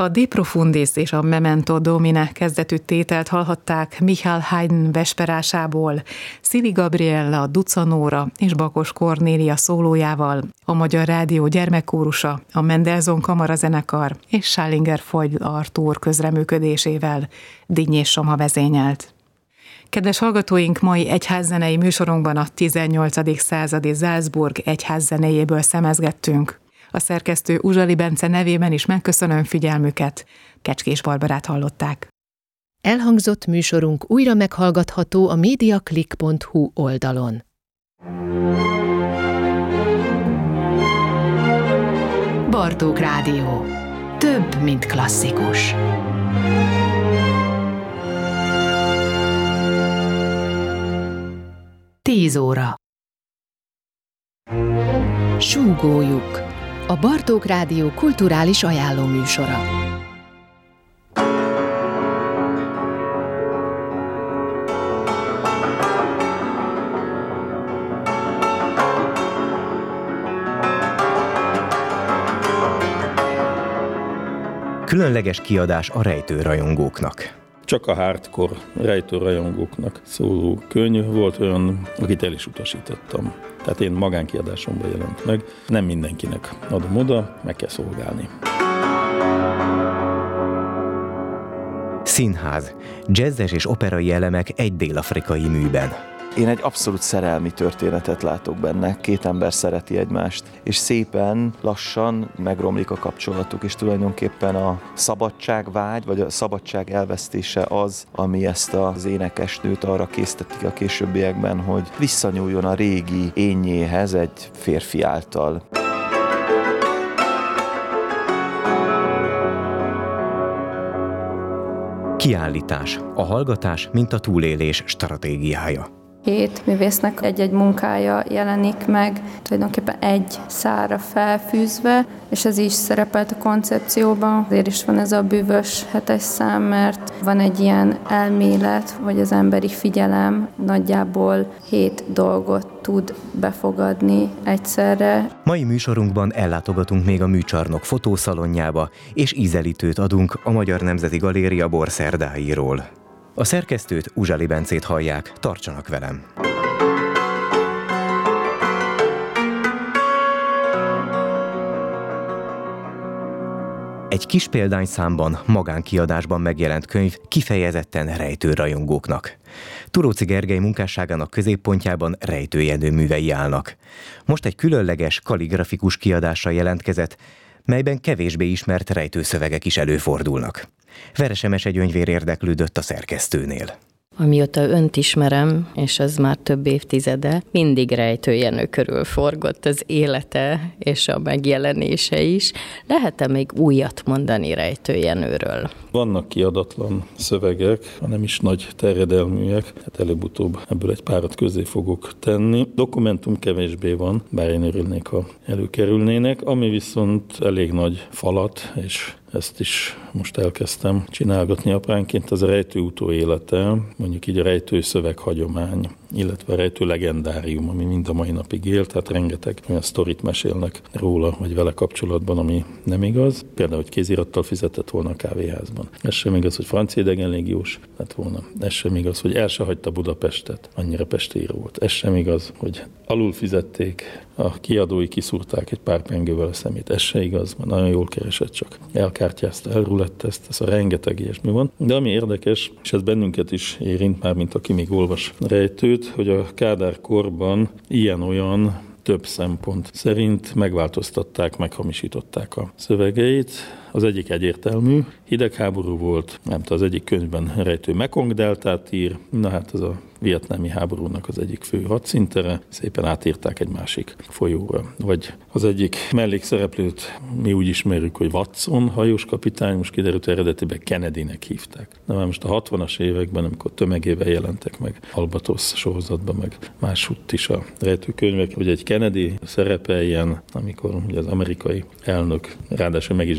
A De Profundis és a Memento Domine kezdetű tételt hallhatták Michael Haydn vesperásából, Szili Gabriella Ducanóra és Bakos Kornélia szólójával, a Magyar Rádió gyermekkórusa, a Mendelssohn Kamarazenekar és Schallinger-Foil Artúr közreműködésével Dinnyés Soma vezényelt. Kedves hallgatóink, mai egyházzenei műsorunkban a 18. századi Salzburg egyházzenéjéből szemezgettünk. A szerkesztő Uzsali Bence nevében is megköszönöm figyelmüket. Kecskés Barbarát hallották. Elhangzott műsorunk újra meghallgatható a mediaclick.hu oldalon. Bartók Rádió. Több, mint klasszikus. 10 óra. Súgójuk. A Bartók Rádió kulturális ajánlóműsora. Különleges kiadás a rejtőrajongóknak. Csak a hardcore rejtőrajongóknak szóló könyv. Volt olyan, akit el is utasítottam. Tehát én magánkiadásomban jelent meg. Nem mindenkinek adom oda, meg kell szolgálni. Színház. Jazzes és operai elemek egy dél-afrikai műben. Én egy abszolút szerelmi történetet látok benne, két ember szereti egymást, és szépen, lassan megromlik a kapcsolatuk, és tulajdonképpen a szabadságvágy, vagy a szabadság elvesztése az, ami ezt az énekesnőt arra késztetik a későbbiekben, hogy visszanyúljon a régi énjéhez egy férfi által. Kiállítás. A hallgatás, mint a túlélés stratégiája. 7 művésznek egy-egy munkája jelenik meg, tulajdonképpen egy szálra felfűzve, és ez is szerepelt a koncepcióban. Azért is van ez a bűvös 7-es szám, mert van egy ilyen elmélet, vagy az emberi figyelem nagyjából 7 dolgot tud befogadni egyszerre. Mai műsorunkban ellátogatunk még a Műcsarnok fotószalonjába, és ízelítőt adunk a Magyar Nemzeti Galéria borszerdáiról. A szerkesztőt, Uzsali Bencét hallják, tartsanak velem! Egy kis példányszámban, magánkiadásban megjelent könyv kifejezetten rejtőrajongóknak. Turóczy Gergely munkásságának középpontjában Rejtő Jenő művei állnak. Most egy különleges, kalligrafikus kiadással jelentkezett, melyben kevésbé ismert rejtőszövegek is előfordulnak. Veresemese Gyöngyvér érdeklődött a szerkesztőnél. Amióta önt ismerem, és az már több évtizede, mindig Rejtő Jenő körül forgott az élete és a megjelenése is. Lehet-e még újat mondani Rejtő Jenőről? Vannak kiadatlan szövegek, nem is nagy terjedelműek, hát előbb-utóbb ebből egy párat közé fogok tenni. Dokumentum kevésbé van, bár én örülnék, ha előkerülnének, ami viszont elég nagy falat, és ezt is most elkezdtem csinálgatni apránként, az a rejtő utóélete, mondjuk így a rejtő szöveghagyomány, illetve a rejtő legendárium, ami mind a mai napig él, tehát rengeteg olyan sztorit mesélnek róla, vagy vele kapcsolatban, ami nem igaz. Például, hogy kézirattal fizetett volna a kávéházban. Ez sem igaz, hogy francia idegenlégiós lett volna. Ez sem igaz, hogy el se hagyta Budapestet, annyira pestíró volt. Ez sem igaz, hogy alul fizették, a kiadói kiszúrták egy pár pengővel a szemét. Ez se igaz, mert nagyon jól keresett, csak elkártyázta, elrulettezte, ez a rengeteg ilyesmi van. De ami érdekes, és ez bennünket is érint már, mint aki még olvas rejtőt, hogy a Kádár korban ilyen-olyan több szempont szerint megváltoztatták, meghamisították a szövegeit. Az egyik egyértelmű, hidegháború volt, az egyik könyvben rejtő Mekong-deltát ír, na hát az a vietnámi háborúnak az egyik fő hadszintere, szépen átírták egy másik folyóra. Vagy az egyik mellékszereplőt mi úgy ismerjük, hogy Watson hajós kapitány, most kiderült, eredetiben Kennedynek hívták. Na már most a 60-as években, amikor tömegével jelentek meg Albatrosz sorozatban, meg máshogy is a rejtőkönyvek, hogy egy Kennedy szerepeljen, amikor ugye az amerikai elnök ráadásul meg is gyilkolt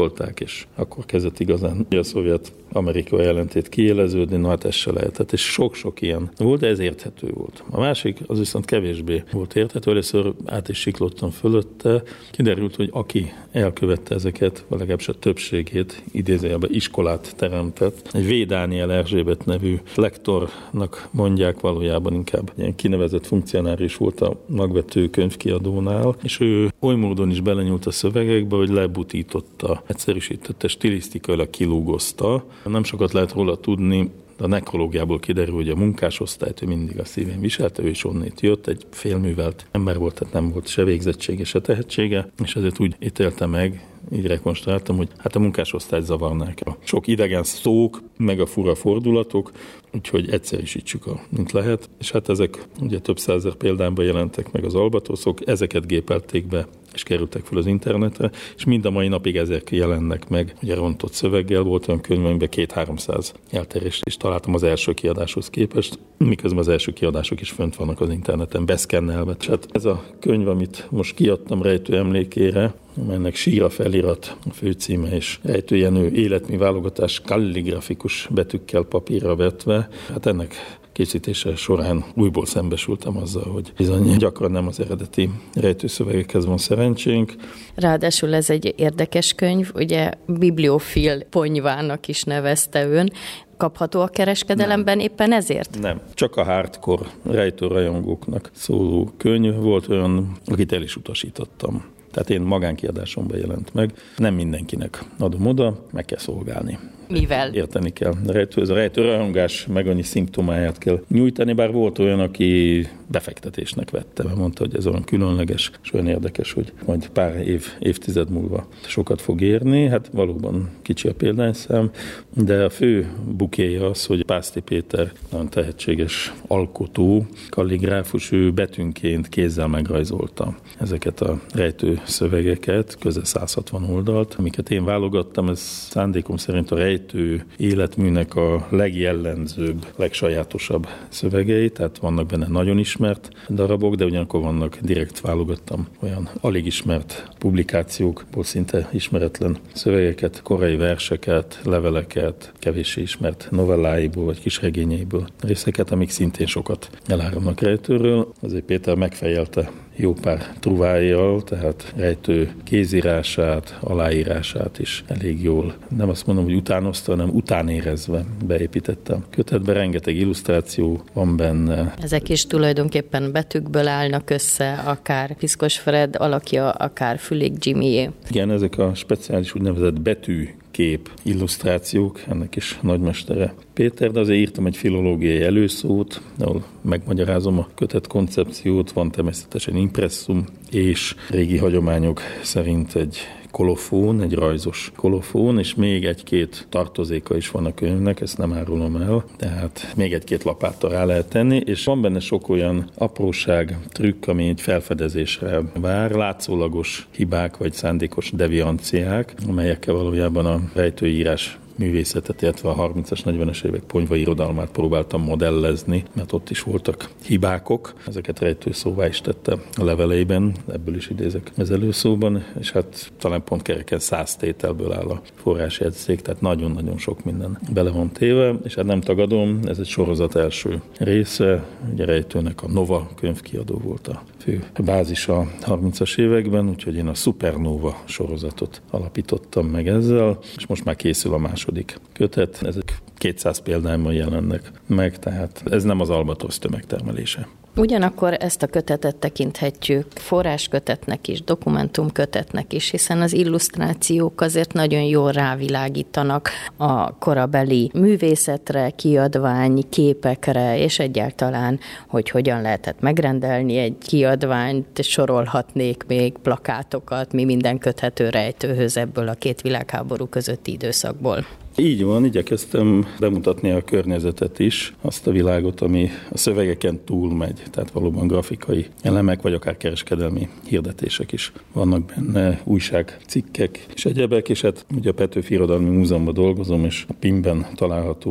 tolták, és akkor kezdett igazán a Szovjet-Amerika ellentét kiéleződni, na hát ez se lehetett, és sok-sok ilyen volt, de ez érthető volt. A másik, az viszont kevésbé volt érthető, először át is siklottam fölötte, kiderült, hogy aki elkövette ezeket, vagy legalábbis a többségét, idézőjelben iskolát teremtett. Egy V. Dániel Erzsébet nevű lektornak mondják, valójában inkább ilyen kinevezett funkcionáris volt a magvető könyvkiadónál, és ő oly módon is belenyúlt a szövegekbe, hogy lebutította, egyszerűsítette, stilisztikailag kilúgozta. Nem sokat lehet róla tudni, a nekrológiából kiderül, hogy a munkásosztályt ő mindig a szívén viselte, ő is onnét jött, egy félművelt ember volt, tehát nem volt se végzettsége, se tehetsége, és ezért úgy ítélte meg, így rekonstruáltam, hogy hát a munkásosztályt zavarnák a sok idegen szók, meg a fura fordulatok, úgyhogy egyszerűsítsük, mint lehet. És hát ezek ugye több százezer példányban jelentek meg az albatroszok, ezeket gépelték be, és kerültek fel az internetre, és mind a mai napig ezek jelennek meg. Ugye rontott szöveggel volt olyan könyv, amiben 200-300 elterést is találtam az első kiadáshoz képest, miközben az első kiadások is fönt vannak az interneten, beszkennelve. És hát ez a könyv, amit most kiadtam Rejtő emlékére, amelynek síra felirat a főcíme, és Rejtő Jenő életmű válogatás kalligrafikus betűkkel papírra vetve. Hát ennek készítése során újból szembesültem azzal, hogy bizony gyakran nem az eredeti rejtőszövegekhez van szerencsénk. Ráadásul ez egy érdekes könyv, ugye bibliofil ponyvának is nevezte ön. Kapható a kereskedelemben nem. Éppen ezért? Nem, csak a hardcore rejtőrajongóknak szóló könyv volt olyan, akit el is utasítottam. Tehát én magánkiadásomban jelent meg. Nem mindenkinek adom oda, meg kell szolgálni. Mivel? Érteni kell. Ez a rejtőrajongás meg annyi szimptomáját kell nyújtani, bár volt olyan, aki befektetésnek vette, mert mondta, hogy ez olyan különleges, és olyan érdekes, hogy majd pár évtized múlva sokat fog érni. Hát valóban kicsi a példányszám, de a fő bukéja az, hogy Pászti Péter nagyon tehetséges alkotó, kalligráfus, ő betűnként kézzel megrajzolta ezeket a rejtő szövegeket, közel 160 oldalt, amiket én válogattam, ez szándékom szerint a rejtő életműnek a legjellemzőbb, legsajátosabb szövegei, tehát vannak benne nagyon ismert darabok, de ugyanakkor vannak, direkt válogattam olyan alig ismert publikációkból szinte ismeretlen szövegeket, korai verseket, leveleket, kevéssé ismert novelláiból vagy kisregényeiből részeket, amik szintén sokat elárulnak rejtőről. Azért Péter megfejelte jó pár truvájjal, tehát rejtő kézírását, aláírását is elég jól. Nem azt mondom, hogy utánozta, hanem utánérezve beépítette a kötetbe. Rengeteg illusztráció van benne. Ezek is tulajdonképpen betűkből állnak össze, akár Piszkos Fred alakja, akár Fülig Jimmyé. Igen, ezek a speciális úgynevezett betűkép illusztrációk, ennek is nagymestere Péter, de azért írtam egy filológiai előszót, ahol megmagyarázom a kötet koncepciót, van természetesen impresszum, és régi hagyományok szerint egy kolofón, egy rajzos kolofón, és még egy-két tartozéka is van a könyvnek, ezt nem árulom el, tehát még egy-két lapáttal rá lehet tenni, és van benne sok olyan apróság, trükk, ami egy felfedezésre vár, látszólagos hibák vagy szándékos devianciák, amelyekkel valójában a rejtőírás művészetet, illetve a 30-as, 40-es évek ponyvai irodalmát próbáltam modellezni, mert ott is voltak hibákok. Ezeket Rejtő szóvá is tette a leveleiben, ebből is idézek az előszóban, és hát talán pont kereken 100 tételből áll a forrásjegyzék, tehát nagyon-nagyon sok minden bele van téve, és hát nem tagadom, ez egy sorozat első része, ugye Rejtőnek a Nova könyvkiadó volt a fő bázisa a 30-as években, úgyhogy én a Supernova sorozatot alapítottam meg ezzel, és most már készül a második kötet. Ezek 200 példányban jelennek meg, tehát ez nem az albatrosz tömegtermelése. Ugyanakkor ezt a kötetet tekinthetjük forráskötetnek is, dokumentumkötetnek is, hiszen az illusztrációk azért nagyon jól rávilágítanak a korabeli művészetre, kiadvány, képekre, és egyáltalán, hogy hogyan lehetett megrendelni egy kiadványt, sorolhatnék még plakátokat, mi minden köthető Rejtőhöz ebből a két világháború közötti időszakból. Így van, igyekeztem bemutatni a környezetet is, azt a világot, ami a szövegeken túl megy, tehát valóban grafikai elemek, vagy akár kereskedelmi hirdetések is vannak benne, újságcikkek és egyebek, és hát ugye a Petőfi Irodalmi Múzeumban dolgozom, és a PIM-ben található a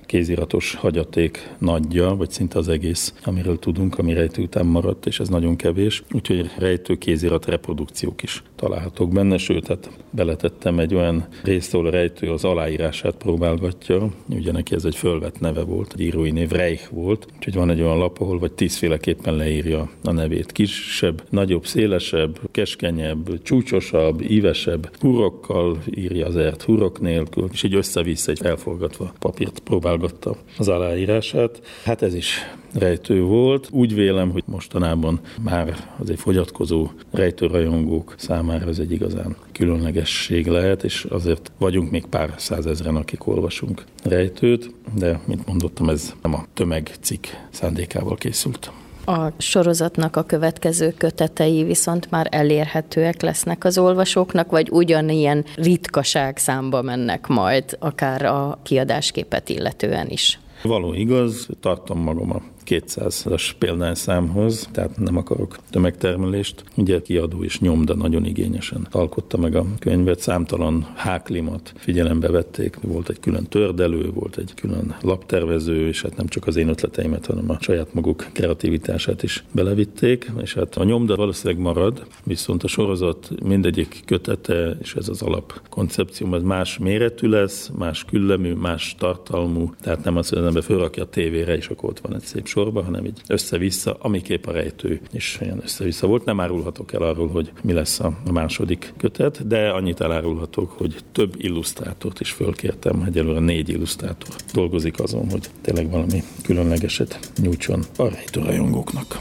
kéziratos hagyaték nagyja, vagy szinte az egész, amiről tudunk, ami rejtő után maradt, és ez nagyon kevés. Úgyhogy rejtő kézirat reprodukciók is találhatók benne, sőt, hát beletettem egy olyan részt, ahol a rejtő az aláírását próbálgatja. Ugye neki ez egy fölvett neve volt, egy írói név Reich volt, úgyhogy van egy olyan lap, ahol vagy 10-féleképpen leírja a nevét. Kisebb, nagyobb, szélesebb, keskenyebb, csúcsosabb, ívesebb, hurokkal írja az ert, hurok nélkül, és így össze-vissza egy elforgatva papírt próbálgatta az aláírását. Hát ez is rejtő volt. Úgy vélem, hogy mostanában már azért fogyatkozó rejtőrajongók számára ez egy igazán különlegesség lehet, és azért vagyunk még pár százezren, akik olvasunk rejtőt, de, mint mondottam, ez nem a tömegcikk szándékával készült. A sorozatnak a következő kötetei viszont már elérhetőek lesznek az olvasóknak, vagy ugyanilyen ritkaság számba mennek majd, akár a kiadásképet illetően is? Való igaz, tartom magam a 200-as példányszámhoz, tehát nem akarok tömegtermelést. Ugye kiadó és nyomda nagyon igényesen alkotta meg a könyvet, számtalan háklimat figyelembe vették, volt egy külön tördelő, volt egy külön laptervező, és hát nem csak az én ötleteimet, hanem a saját maguk kreativitását is belevitték, és hát a nyomda valószínűleg marad, viszont a sorozat mindegyik kötete, és ez az alapkoncepció, az más méretű lesz, más küllemű, más tartalmú, tehát nem az, hogy az ember fölrakja a tévére, és akkor ott van egy szép sorba, hanem így össze-vissza, amiképp a rejtő is olyan össze-vissza volt. Nem árulhatok el arról, hogy mi lesz a második kötet, de annyit elárulhatok, hogy több illusztrátort is fölkértem, egyelőre 4 illusztrátor dolgozik azon, hogy tényleg valami különlegeset nyújtson a rejtőrajongóknak.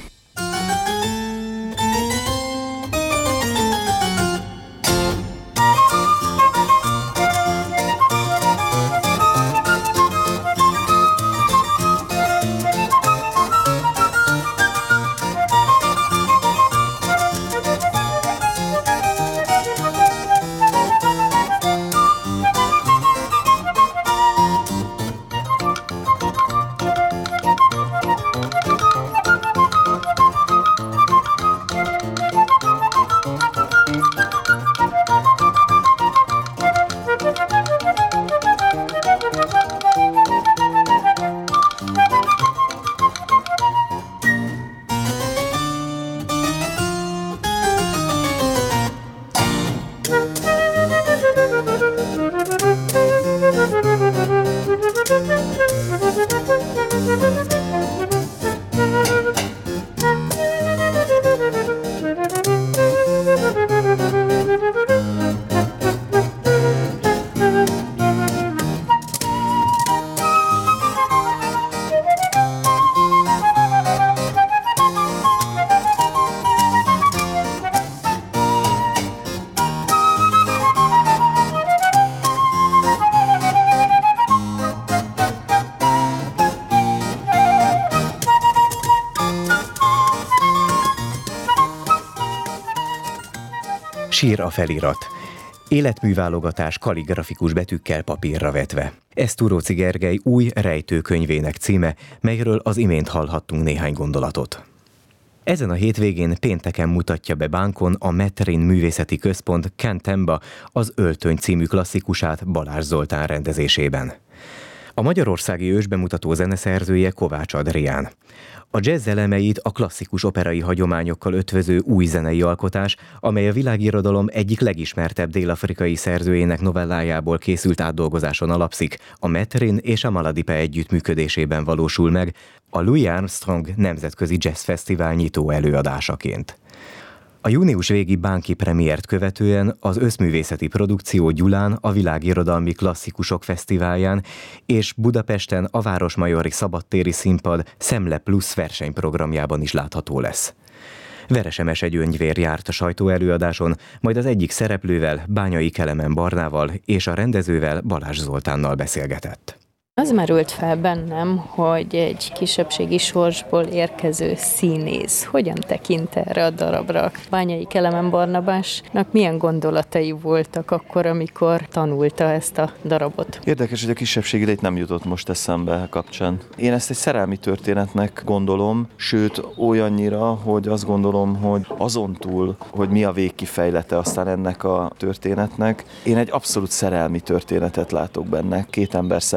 Sír a felirat. Életműválogatás kalligrafikus betűkkel papírra vetve. Ez Turóczy Gergely új rejtőkönyvének címe, melyről az imént hallhattunk néhány gondolatot. Ezen a hétvégén pénteken mutatja be Bánkon a Metrin Művészeti Központ Kentemba az Öltöny című klasszikusát Balázs Zoltán rendezésében. A magyarországi ősbemutató zeneszerzője Kovács Adrián. A jazz elemeit a klasszikus operai hagyományokkal ötvöző új zenei alkotás, amely a világirodalom egyik legismertebb dél-afrikai szerzőjének novellájából készült átdolgozáson alapszik, a Metrin és a Maladipe együttműködésében valósul meg, a Louis Armstrong Nemzetközi Jazz Fesztivál nyitó előadásaként. A június végi bánki premiért követően az összművészeti produkció Gyulán a Világirodalmi Klasszikusok Fesztiválján és Budapesten a Városmajori Szabadtéri Színpad Szemle Plus versenyprogramjában is látható lesz. Veresemese Gyöngyvér járt a sajtóelőadáson, majd az egyik szereplővel, Bányai Kelemen Barnával és a rendezővel, Balázs Zoltánnal beszélgetett. Az merült fel bennem, hogy egy kisebbségi sorsból érkező színész hogyan tekint erre a darabra. Bányai Kelemen Barnabásnak milyen gondolatai voltak akkor, amikor tanulta ezt a darabot? Érdekes, hogy a kisebbség idejét nem jutott most eszembe kapcsán. Én ezt egy szerelmi történetnek gondolom, sőt olyannyira, hogy azt gondolom, hogy azon túl, hogy mi a végkifejlete aztán ennek a történetnek, én egy abszolút szerelmi történetet látok benne. Két ember szereti egymást,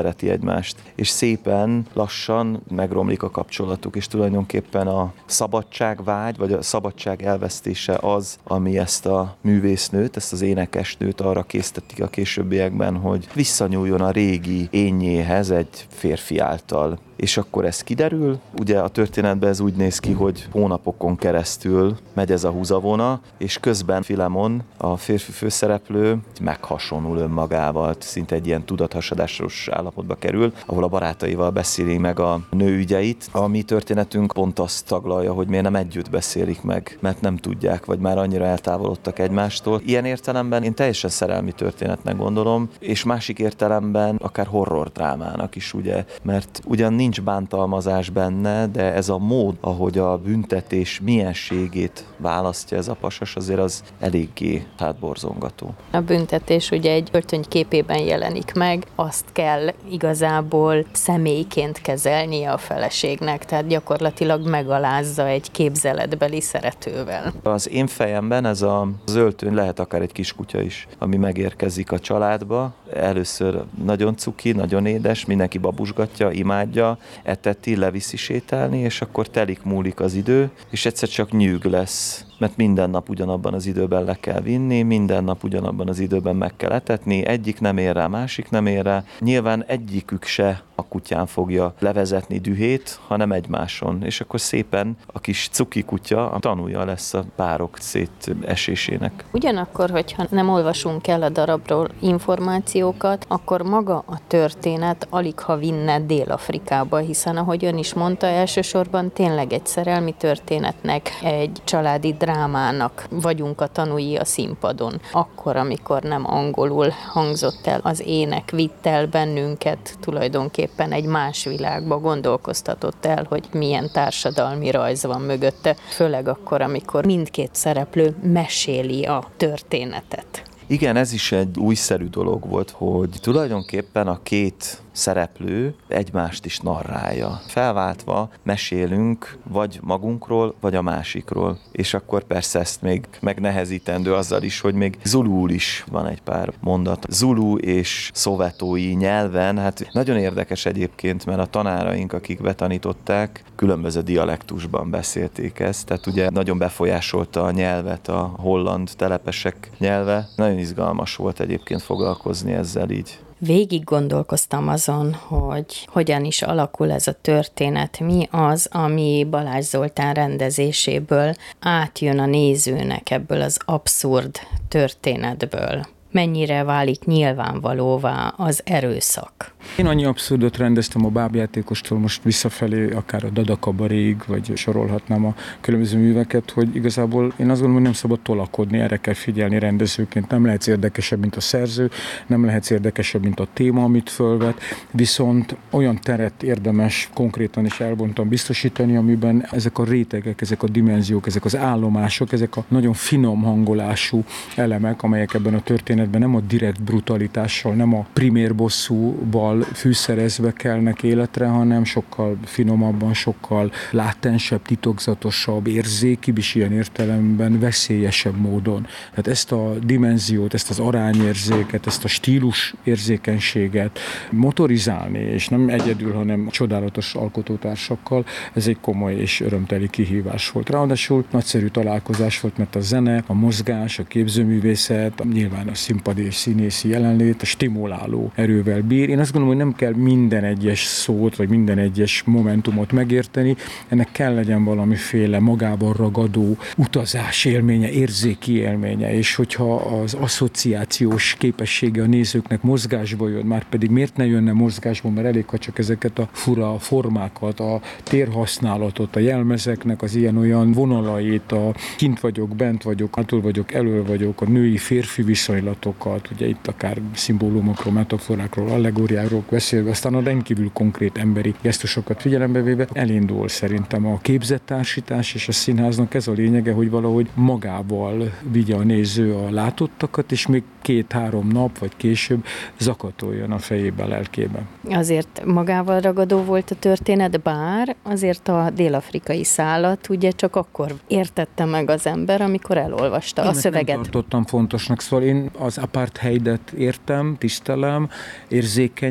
egymást, és szépen lassan megromlik a kapcsolatuk, és tulajdonképpen a szabadságvágy, vagy a szabadság elvesztése az, ami ezt a művésznőt, ezt az énekesnőt arra készteti a későbbiekben, hogy visszanyúljon a régi énjéhez egy férfi által. És akkor ez kiderül, ugye a történetben ez úgy néz ki, hogy hónapokon keresztül megy ez a húzavona, és közben Filemon, a férfi főszereplő meghasonul önmagával, szinte egy ilyen tudathasadásos állapotba kerül, ahol a barátaival beszéli meg a nő ügyeit. A mi történetünk pont azt taglalja, hogy miért nem együtt beszélik meg, mert nem tudják, vagy már annyira eltávolodtak egymástól. Ilyen értelemben én teljesen szerelmi történetnek gondolom, és másik értelemben akár horror drámának is, ugye, mert ugyan nincs bántalmazás benne, de ez a mód, ahogy a büntetés mienségét választja ez a pasas, azért az eléggé hátborzongató. A büntetés ugye egy öltöny képében jelenik meg, azt kell igazából személyként kezelnie a feleségnek, tehát gyakorlatilag megalázza egy képzeletbeli szeretővel. Az én fejemben ez az öltöny lehet akár egy kiskutya is, ami megérkezik a családba. Először nagyon cuki, nagyon édes, mindenki babusgatja, imádja, eteti, leviszi sétálni, és akkor telik-múlik az idő, és egyszer csak nyűg lesz, mert minden nap ugyanabban az időben le kell vinni, minden nap ugyanabban az időben meg kell etetni, egyik nem ér rá, másik nem ér rá. Nyilván egyikük se a kutyán fogja levezetni dühét, hanem egymáson. És akkor szépen a kis cuki kutya a tanúja lesz a párok szétesésének. Ugyanakkor, hogyha nem olvasunk el a darabról információkat, akkor maga a történet aligha vinne Dél-Afrikába, hiszen ahogy ön is mondta, elsősorban tényleg egy szerelmi történetnek, egy családi drámának vagyunk a tanúi a színpadon. Akkor, amikor nem angolul hangzott el az ének, vitt el bennünket, tulajdonképpen egy más világba gondolkoztatott el, hogy milyen társadalmi rajz van mögötte, főleg akkor, amikor mindkét szereplő meséli a történetet. Igen, ez is egy újszerű dolog volt, hogy tulajdonképpen a két szereplő egymást is narrálja. Felváltva mesélünk vagy magunkról, vagy a másikról. És akkor persze ezt még megnehezítendő azzal is, hogy még zulul is van egy pár mondat. Zulu és szovetói nyelven, hát nagyon érdekes egyébként, mert a tanáraink, akik betanították, különböző dialektusban beszélték ezt, tehát ugye nagyon befolyásolta a nyelvet a holland telepesek nyelve. Nagyon izgalmas volt egyébként foglalkozni ezzel így. Végig gondolkoztam azon, hogy hogyan is alakul ez a történet, mi az, ami Balázs Zoltán rendezéséből átjön a nézőnek ebből az abszurd történetből. Mennyire válik nyilvánvalóvá az erőszak? Én annyi abszurdot rendeztem a bábjátékostól most visszafelé, akár a Dada kabaréig, vagy sorolhatnám a különböző műveket, hogy igazából én azt gondolom, hogy nem szabad tolakodni, erre kell figyelni rendezőként. Nem lehetsz érdekesebb, mint a szerző, nem lehetsz érdekesebb, mint a téma, amit fölvet, viszont olyan teret érdemes konkrétan is elbontan biztosítani, amiben ezek a rétegek, ezek a dimenziók, ezek az állomások, ezek a nagyon finom hangolású elemek, amelyek ebben a történetben nem a direkt brutalitással, nem a primér bosszúval fűszerezve kelnek életre, hanem sokkal finomabban, sokkal látensebb, titokzatosabb, érzékibb és ilyen értelemben veszélyesebb módon. Tehát ezt a dimenziót, ezt az arányérzéket, ezt a stílus érzékenységet motorizálni, és nem egyedül, hanem csodálatos alkotótársakkal, ez egy komoly és örömteli kihívás volt. Ráadásul nagyszerű találkozás volt, mert a zene, a mozgás, a képzőművészet, nyilván a színpadi és színészi jelenlét, a stimuláló erővel bír. Én azt gondolom, hogy nem kell minden egyes szót, vagy minden egyes momentumot megérteni, ennek kell legyen valamiféle magában ragadó utazás élménye, érzéki élménye, és hogyha az asszociációs képessége a nézőknek mozgásba jön, már pedig miért ne jönne mozgásba, mert elég, ha csak ezeket a fura formákat, a térhasználatot, a jelmezeknek az ilyen-olyan vonalait, a kint vagyok, bent vagyok, hátul vagyok, elől vagyok, a női-férfi viszonylatokat, ugye itt akár szimbólumokról, metaforákról, allegóriáról beszélve, aztán a rendkívül konkrét emberi gesztusokat figyelembe véve elindul szerintem a képzett társítás, és a színháznak ez a lényege, hogy valahogy magával vigye a néző a látottakat, és még 2-3 nap, vagy később zakatoljon a fejébe, a lelkébe. Azért magával ragadó volt a történet, bár azért a dél-afrikai szálat ugye csak akkor értette meg az ember, amikor elolvasta a szöveget. Nem tartottam fontosnak, szóval én az apartheidet értem, tisztelem, érzékeny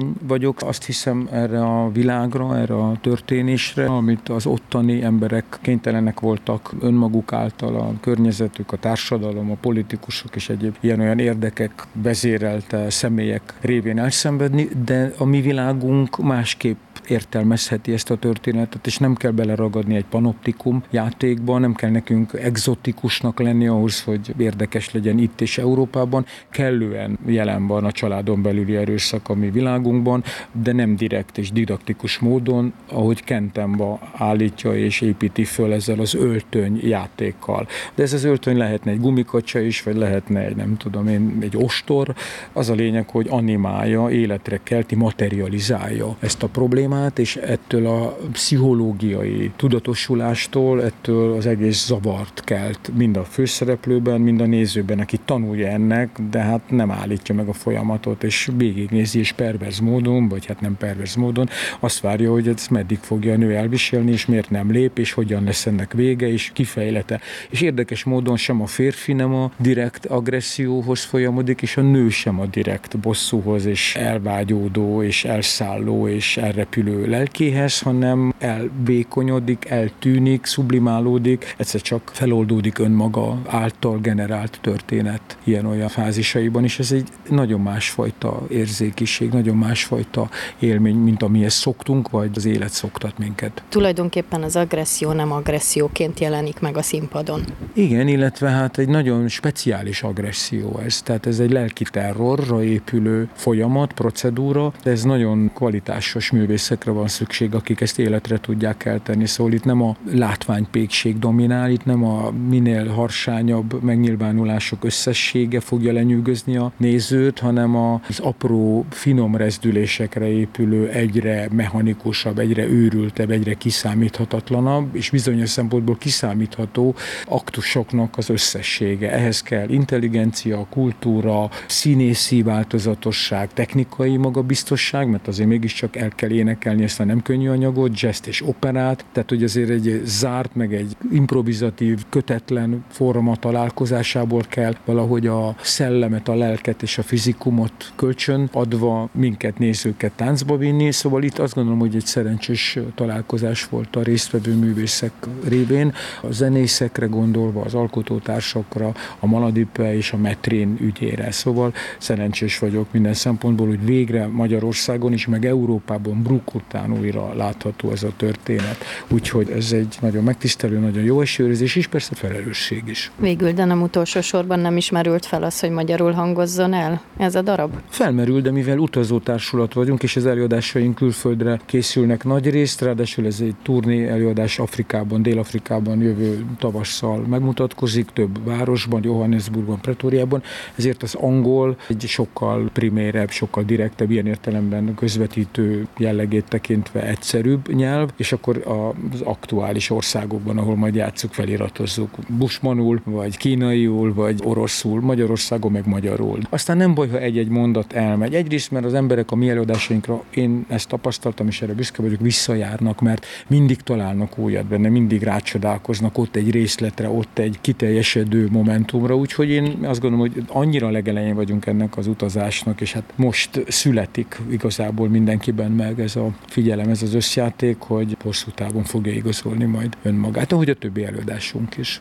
érzékeny vagyok, azt hiszem erre a világra, erre a történésre, amit az ottani emberek kénytelenek voltak önmaguk által, a környezetük, a társadalom, a politikusok és egyéb ilyen-olyan érdekek vezérelte személyek révén elszenvedni, de a mi világunk másképp értelmezheti ezt a történetet, és nem kell beleragadni egy panoptikum játékba, nem kell nekünk egzotikusnak lenni ahhoz, hogy érdekes legyen itt és Európában. Kellően jelen van a családon belüli erőszak a mi világunkban, de nem direkt és didaktikus módon, ahogy Kentemba állítja és építi föl ezzel az öltöny játékkal. De ez az öltöny lehetne egy gumikacsa is, vagy lehetne egy, nem tudom én, egy ostor. Az a lényeg, hogy animálja, életre kelti, materializálja ezt a problémát, és ettől a pszichológiai tudatosulástól, ettől az egész zavart kelt mind a főszereplőben, mind a nézőben, aki tanulja ennek, de hát nem állítja meg a folyamatot, és végignézi, és perverz módon, vagy hát nem perverz módon, azt várja, hogy ezt meddig fogja a nő elviselni, és miért nem lép, és hogyan lesz ennek vége, és kifejlete. És érdekes módon sem a férfi nem a direkt agresszióhoz folyamodik, és a nő sem a direkt bosszúhoz, és elvágyódó, és elszálló, és elrepülő lelkéhez, hanem elvékonyodik, eltűnik, sublimálódik, egyszer csak feloldódik önmaga által generált történet ilyen-olyan fázisaiban, és ez egy nagyon másfajta érzékiség, nagyon másfajta élmény, mint amihez szoktunk, vagy az élet szoktat minket. Tulajdonképpen az agresszió nem agresszióként jelenik meg a színpadon. Igen, illetve hát egy nagyon speciális agresszió ez, tehát ez egy lelki terrorra épülő folyamat, procedúra, de ez nagyon kvalitásos művészekre van szükség, akik ezt életre tudják eltenni. Szóval itt nem a látványpékség dominál, itt nem a minél harsányabb megnyilvánulások összessége fogja lenyűgözni a nézőt, hanem az apró, finom rezdülésekre épülő, egyre mechanikusabb, egyre őrültebb, egyre kiszámíthatatlanabb, és bizonyos szempontból kiszámítható aktusoknak az összessége. Ehhez kell intelligencia, kultúra, színészi változatosság, technikai magabiztosság, mert azért mégiscsak el kell énekelni ezt a nem könnyű anyagot, jazzt és operát, tehát hogy azért egy zárt, meg egy improvizatív, kötetlen forma találkozásából kell valahogy a szellemet, a lelket és a fizikumot kölcsön adva minket, nézőket táncba vinni, szóval itt azt gondolom, hogy egy szerencsés találkozás volt a résztvevő művészek révén, a zenészekre gondolva, az alkotótársakra, a Maladipe és a Metrén ügyére, szóval szerencsés vagyok minden szempontból, hogy végre Magyarországon is, meg Európában brukkután újra látható ez a történet. Úgyhogy ez egy nagyon megtisztelő, nagyon jó esőrézés, és persze felelősség is. Végül, de nem utolsó sorban nem ismerült fel az, hogy magyarul hangozzon el ez a darab? Felmerül, de mivel utazótársulat vagyunk, és az előadásaink külföldre készülnek nagy részt, ráadásul ez egy turné előadás Afrikában, Dél-Afrikában jövő tavasszal megmutatkozik, több városban, Johannesburgban, Pretóriában, ezért az angol egy sokkal primérebb, sokkal direktebb, ilyen értelemben közvetítő jellegét tekintve egyszerűbb nyelv, és akkor az aktuális országokban, ahol majd játsszuk, feliratozzuk bushmanul, vagy kínaiul, vagy oroszul, Magyarországon meg magyarul. Aztán nem baj, ha egy-egy mondat elmegy. Egyrészt, mert az emberek a mi előadásainkra, én ezt tapasztaltam, és erre büszke vagyok, visszajárnak, mert mindig találnak újat benne, mindig rácsodálkoznak ott egy részletre, ott egy kiteljesedő momentumra, úgyhogy én azt gondolom, hogy annyira legelején vagyunk ennek az utazásnak, és hát most születik igazából mindenkiben meg ez a figyelem, ez az összjáték, hogy hosszú távon fogja igazolni majd önmagát, ahogy a többi előadásunk is.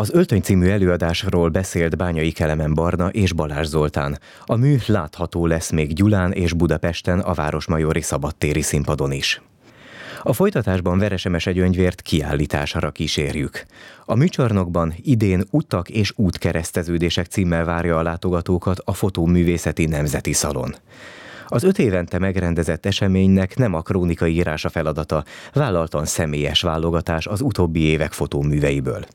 Az Öltöny című előadásról beszélt Bányai Kelemen Barna és Balázs Zoltán. A mű látható lesz még Gyulán és Budapesten a Városmajori Szabadtéri színpadon is. A folytatásban Veresemese Gyöngyvért kiállításra kísérjük. A műcsarnokban idén Utak és útkereszteződések címmel várja a látogatókat a Fotóművészeti Nemzeti Szalon. Az 5 évente megrendezett eseménynek nem a krónika írása feladata, vállaltan személyes válogatás az utóbbi évek fotóműveiből.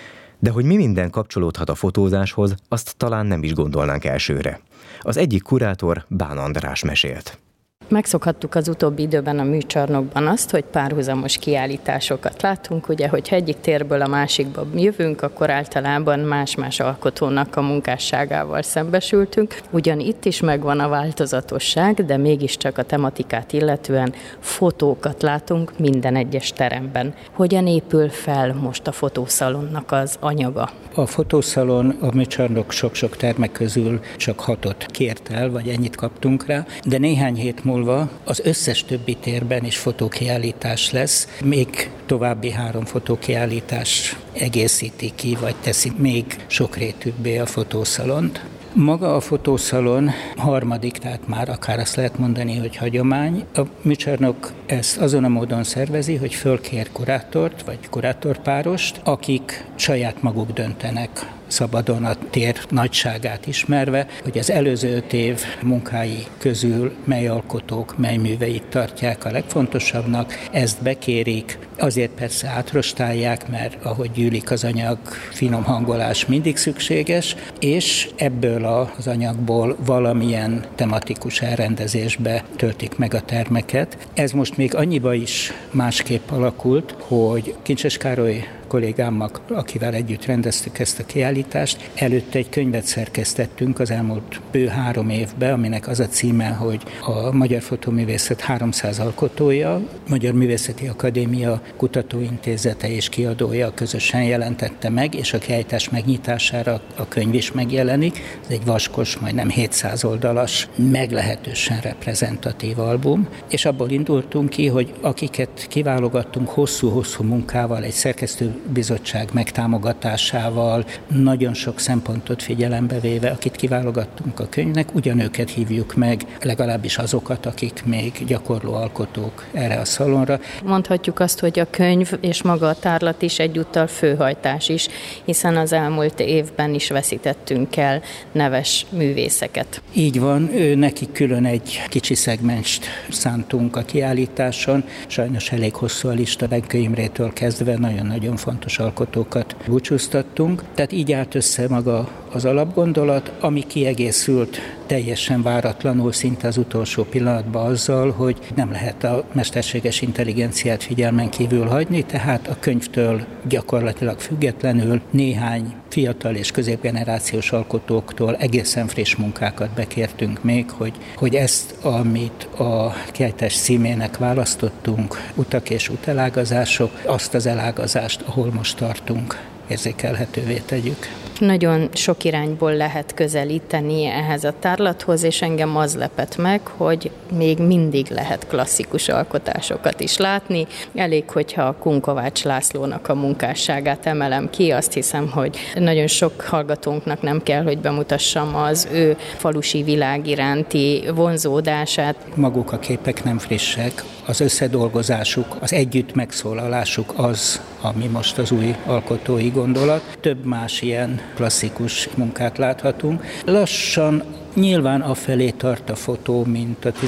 De hogy mi minden kapcsolódhat a fotózáshoz, azt talán nem is gondolnánk elsőre. Az egyik kurátor, Bán András mesélt. Megszokhattuk az utóbbi időben a műcsarnokban azt, hogy párhuzamos kiállításokat látunk, ugye, hogyha egyik térből a másikba jövünk, akkor általában más-más alkotónak a munkásságával szembesültünk. Ugyan itt is megvan a változatosság, de mégiscsak a tematikát illetően fotókat látunk minden egyes teremben. Hogyan épül fel most a fotószalonnak az anyaga? A fotószalon a műcsarnok sok-sok termek közül csak 6-ot kért el, vagy ennyit kaptunk rá, de néhány hét múlva az összes többi térben is fotókiállítás lesz, még további 3 fotókiállítás egészíti ki, vagy teszi még sokrétűbbé a fotószalont. Maga a fotószalon harmadik, tehát már akár azt lehet mondani, hogy hagyomány. A műcsarnok ezt azon a módon szervezi, hogy fölkér kurátort, vagy kurátorpárost, akik saját maguk döntenek szabadon a tér nagyságát ismerve, hogy az előző 5 év munkái közül mely alkotók, mely műveit tartják a legfontosabbnak, ezt bekérik, azért persze átrostálják, mert ahogy gyűlik az anyag, finom hangolás mindig szükséges, és ebből az anyagból valamilyen tematikus elrendezésbe töltik meg a termeket. Ez most még annyiba is másképp alakult, hogy Kincses Károly kollégámmal, akivel együtt rendeztük ezt a kiállítást, előtte egy könyvet szerkesztettünk az elmúlt bő 3 évben, aminek az a címe, hogy a Magyar Fotóművészet 300 alkotója, Magyar Művészeti Akadémia Kutatóintézete és kiadója közösen jelentette meg, és a kiállítás megnyitására a könyv is megjelenik. Ez egy vaskos, majdnem 700 oldalas, meglehetősen reprezentatív album, és abból indultunk ki, hogy akiket kiválogattunk hosszú-hosszú munkával, egy szerkesztőbizottság megtámogatásával, nagyon sok szempontot figyelembe véve, akit kiválogattunk a könyvnek, ugyanőket hívjuk meg, legalábbis azokat, akik még gyakorló alkotók erre a szalonra. Mondhatjuk azt, hogy a könyv és maga a tárlat is egyúttal főhajtás is, hiszen az elmúlt évben is veszítettünk el neves művészeket. Így van, nekik külön egy kicsi szegmenst szántunk a kiállításon, sajnos elég hosszú a lista, Benkő Imrétől kezdve nagyon-nagyon fontos alkotókat búcsúztattunk. Tehát így állt össze maga az alapgondolat, ami kiegészült teljesen váratlanul, szinte az utolsó pillanatban azzal, hogy nem lehet a mesterséges intelligenciát figyelmen kívül hagyni, tehát a könyvtől gyakorlatilag függetlenül néhány fiatal és középgenerációs alkotóktól egészen friss munkákat bekértünk még, hogy ezt, amit a kiállítás címének választottunk, utak és útelágazások, azt az elágazást, ahol most tartunk, érzékelhetővé tegyük. Nagyon sok irányból lehet közelíteni ehhez a tárlathoz, és engem az lepett meg, hogy még mindig lehet klasszikus alkotásokat is látni. Elég, hogyha a Kunkovács Lászlónak a munkásságát emelem ki, azt hiszem, hogy nagyon sok hallgatónknak nem kell, hogy bemutassam az ő falusi világ iránti vonzódását. Maguk a képek nem frissek, az összedolgozásuk, az együtt megszólalásuk az, ami most az új alkotói gondolat. Több más ilyen klasszikus munkát láthatunk. Lassan nyilván afelé tart a fotó, mint a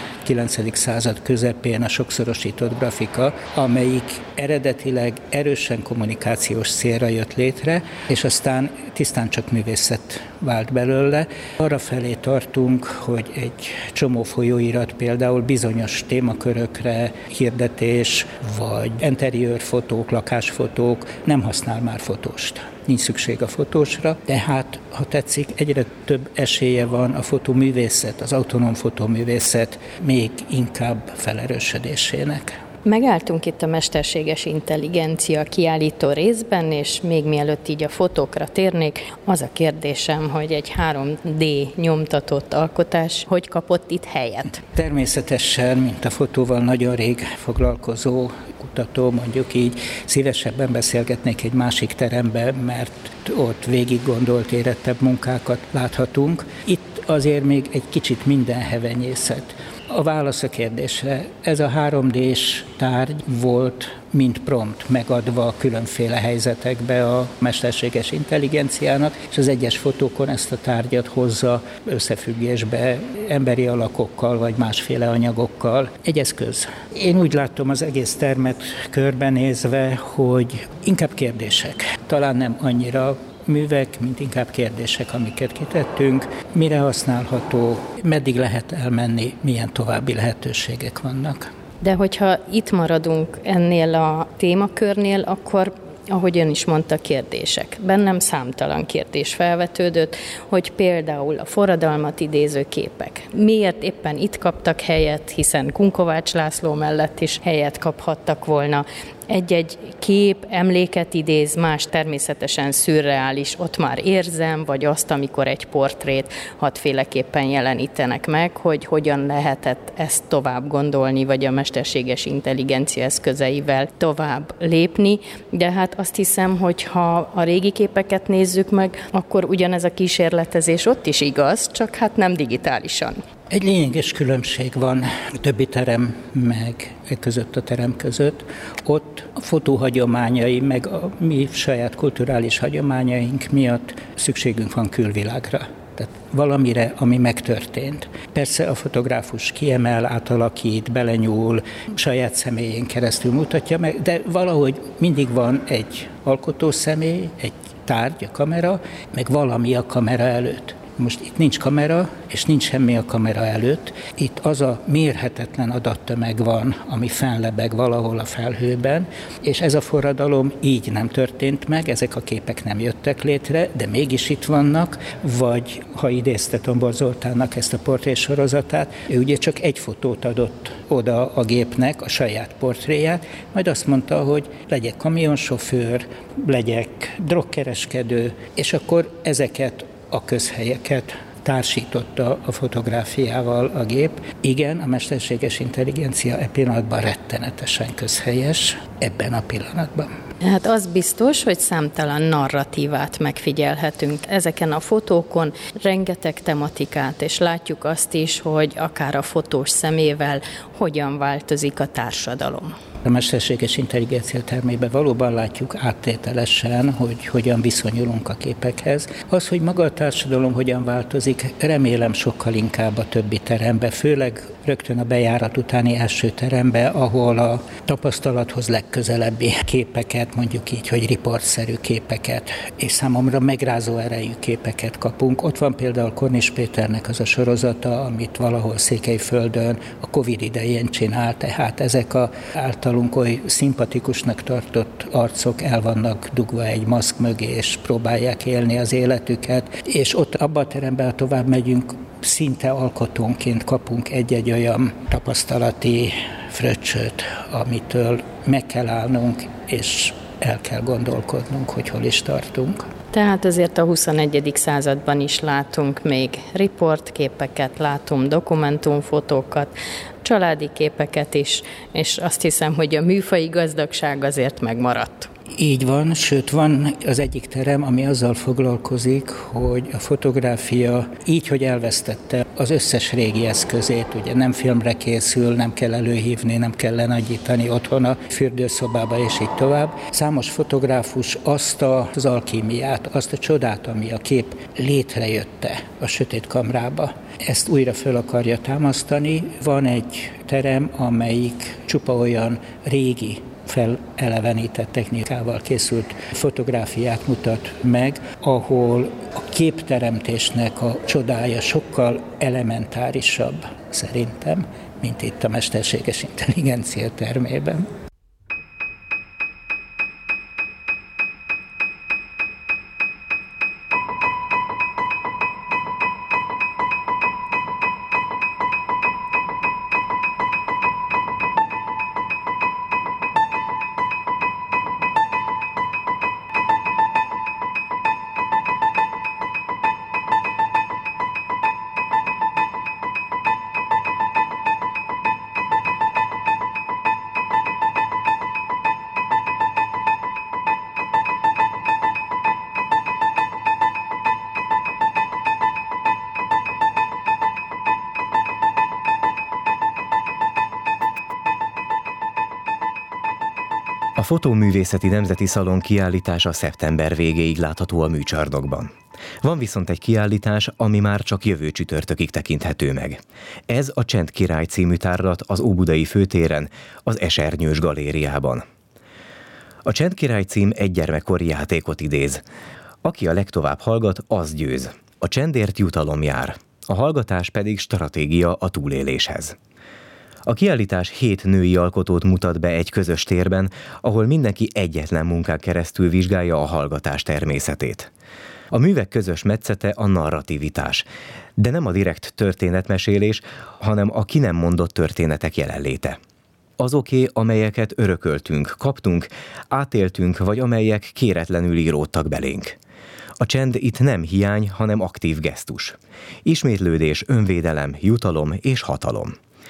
19. század közepén a sokszorosított grafika, amelyik eredetileg erősen kommunikációs célra jött létre, és aztán tisztán csak művészet vált belőle. Arra felé tartunk, hogy egy csomó folyóirat például bizonyos témakörökre, hirdetés, vagy interiőrfotók, lakásfotók nem használ már fotóst. Nincs szükség a fotósra, tehát, ha tetszik, egyre több esélye van a fotóművészet, az autonóm fotóművészet még inkább felerősödésének. Megálltunk itt a mesterséges intelligencia kiállító részben, és még mielőtt így a fotókra térnék, az a kérdésem, hogy egy 3D nyomtatott alkotás hogy kapott itt helyet? Természetesen, mint a fotóval nagyon rég foglalkozó szórakoztató, mondjuk így szívesebben beszélgetnék egy másik teremben, mert ott végig gondolt, érettebb munkákat láthatunk. Itt azért még egy kicsit minden hevenyészet. A válasz a kérdésre. Ez a 3D-s tárgy volt, mint prompt megadva különféle helyzetekbe a mesterséges intelligenciának, és az egyes fotókon ezt a tárgyat hozza összefüggésbe emberi alakokkal, vagy másféle anyagokkal. Egy eszköz. Én úgy látom az egész termet körbenézve, hogy inkább kérdések. Talán nem annyira művek, mint inkább kérdések, amiket kitettünk, mire használható, meddig lehet elmenni, milyen további lehetőségek vannak. De hogyha itt maradunk ennél a témakörnél, akkor ahogy ön is mondta, kérdések. Bennem számtalan kérdés felvetődött, hogy például a forradalmat idéző képek. Miért éppen itt kaptak helyet, hiszen Kunkovács László mellett is helyet kaphattak volna. Egy-egy kép emléket idéz, más természetesen szürreális, ott már érzem, vagy azt, amikor egy portrét hatféleképpen jelenítenek meg, hogy hogyan lehetett ezt tovább gondolni, vagy a mesterséges intelligencia eszközeivel tovább lépni. De hát azt hiszem, hogy ha a régi képeket nézzük meg, akkor ugyanez a kísérletezés ott is igaz, csak hát nem digitálisan. Egy lényeges különbség van a többi terem meg között, a terem között. Ott a fotóhagyományai, meg a mi saját kulturális hagyományaink miatt szükségünk van külvilágra. Tehát valamire, ami megtörtént. Persze a fotográfus kiemel, átalakít, belenyúl, saját személyén keresztül mutatja meg, de valahogy mindig van egy alkotó személy, egy tárgy, a kamera, meg valami a kamera előtt. Most itt nincs kamera, és nincs semmi a kamera előtt. Itt az a mérhetetlen adattömeg van, ami fennlebeg valahol a felhőben, és ez a forradalom így nem történt meg, ezek a képek nem jöttek létre, de mégis itt vannak, vagy ha idézte Tombor Zoltánnak ezt a portrésorozatát, ő ugye csak egy fotót adott oda a gépnek, a saját portréját, majd azt mondta, hogy legyek kamionsofőr, legyek drogkereskedő, és akkor ezeket a közhelyeket társította a fotográfiával a gép. Igen, a mesterséges intelligencia e pillanatban rettenetesen közhelyes, ebben a pillanatban. Hát az biztos, hogy számtalan narratívát megfigyelhetünk ezeken a fotókon, rengeteg tematikát, és látjuk azt is, hogy akár a fotós szemével hogyan változik a társadalom. A mesterséges intelligencia termében valóban látjuk áttételesen, hogy hogyan viszonyulunk a képekhez. Az, hogy maga a társadalom hogyan változik, remélem sokkal inkább a többi terembe, főleg rögtön a bejárat utáni első terembe, ahol a tapasztalathoz legközelebbi képeket, mondjuk így, hogy riportszerű képeket, és számomra megrázó erejű képeket kapunk. Ott van például Kornis Péternek az a sorozata, amit valahol Székelyföldön a Covid idején csinál, tehát ezek a általunk oly szimpatikusnak tartott arcok el vannak dugva egy maszk mögé, és próbálják élni az életüket, és ott abban a teremben, ha tovább megyünk, szinte alkotónként kapunk egy-egy olyan tapasztalati fröccsöt, amitől meg kell állnunk, és el kell gondolkodnunk, hogy hol is tartunk. Tehát azért a 21. században is látunk még riportképeket, látunk dokumentumfotókat, családi képeket is, és azt hiszem, hogy a műfaji gazdagság azért megmaradt. Így van, sőt van az egyik terem, ami azzal foglalkozik, hogy a fotográfia így, hogy elvesztette az összes régi eszközét, ugye nem filmre készül, nem kell előhívni, nem kell lenagyítani otthon a fürdőszobába, és így tovább. Számos fotográfus azt az alkímiát, azt a csodát, ami a kép létrejötte a sötét kamrába, ezt újra föl akarja támasztani. Van egy terem, amelyik csupa olyan régi, felelevenített technikával készült fotográfiát mutat meg, ahol a képteremtésnek a csodája sokkal elementárisabb szerintem, mint itt a mesterséges intelligencia termében. A Fotóművészeti Nemzeti Szalon kiállítása szeptember végéig látható a műcsarnokban. Van viszont egy kiállítás, ami már csak jövő csütörtökig tekinthető meg. Ez a Csend Király című tárlat az Óbudai főtéren, az Esernyős galériában. A Csend Király cím egy gyermekkori játékot idéz. Aki a legtovább hallgat, az győz. A csendért jutalom jár. A hallgatás pedig stratégia a túléléshez. A kiállítás 7 női alkotót mutat be egy közös térben, ahol mindenki egyetlen munkán keresztül vizsgálja a hallgatás természetét. A művek közös metszete a narrativitás, de nem a direkt történetmesélés, hanem a ki nem mondott történetek jelenléte. Azoké, amelyeket örököltünk, kaptunk, átéltünk, vagy amelyek kéretlenül íródtak belénk. A csend itt nem hiány, hanem aktív gesztus. Ismétlődés, önvédelem, jutalom és hatalom.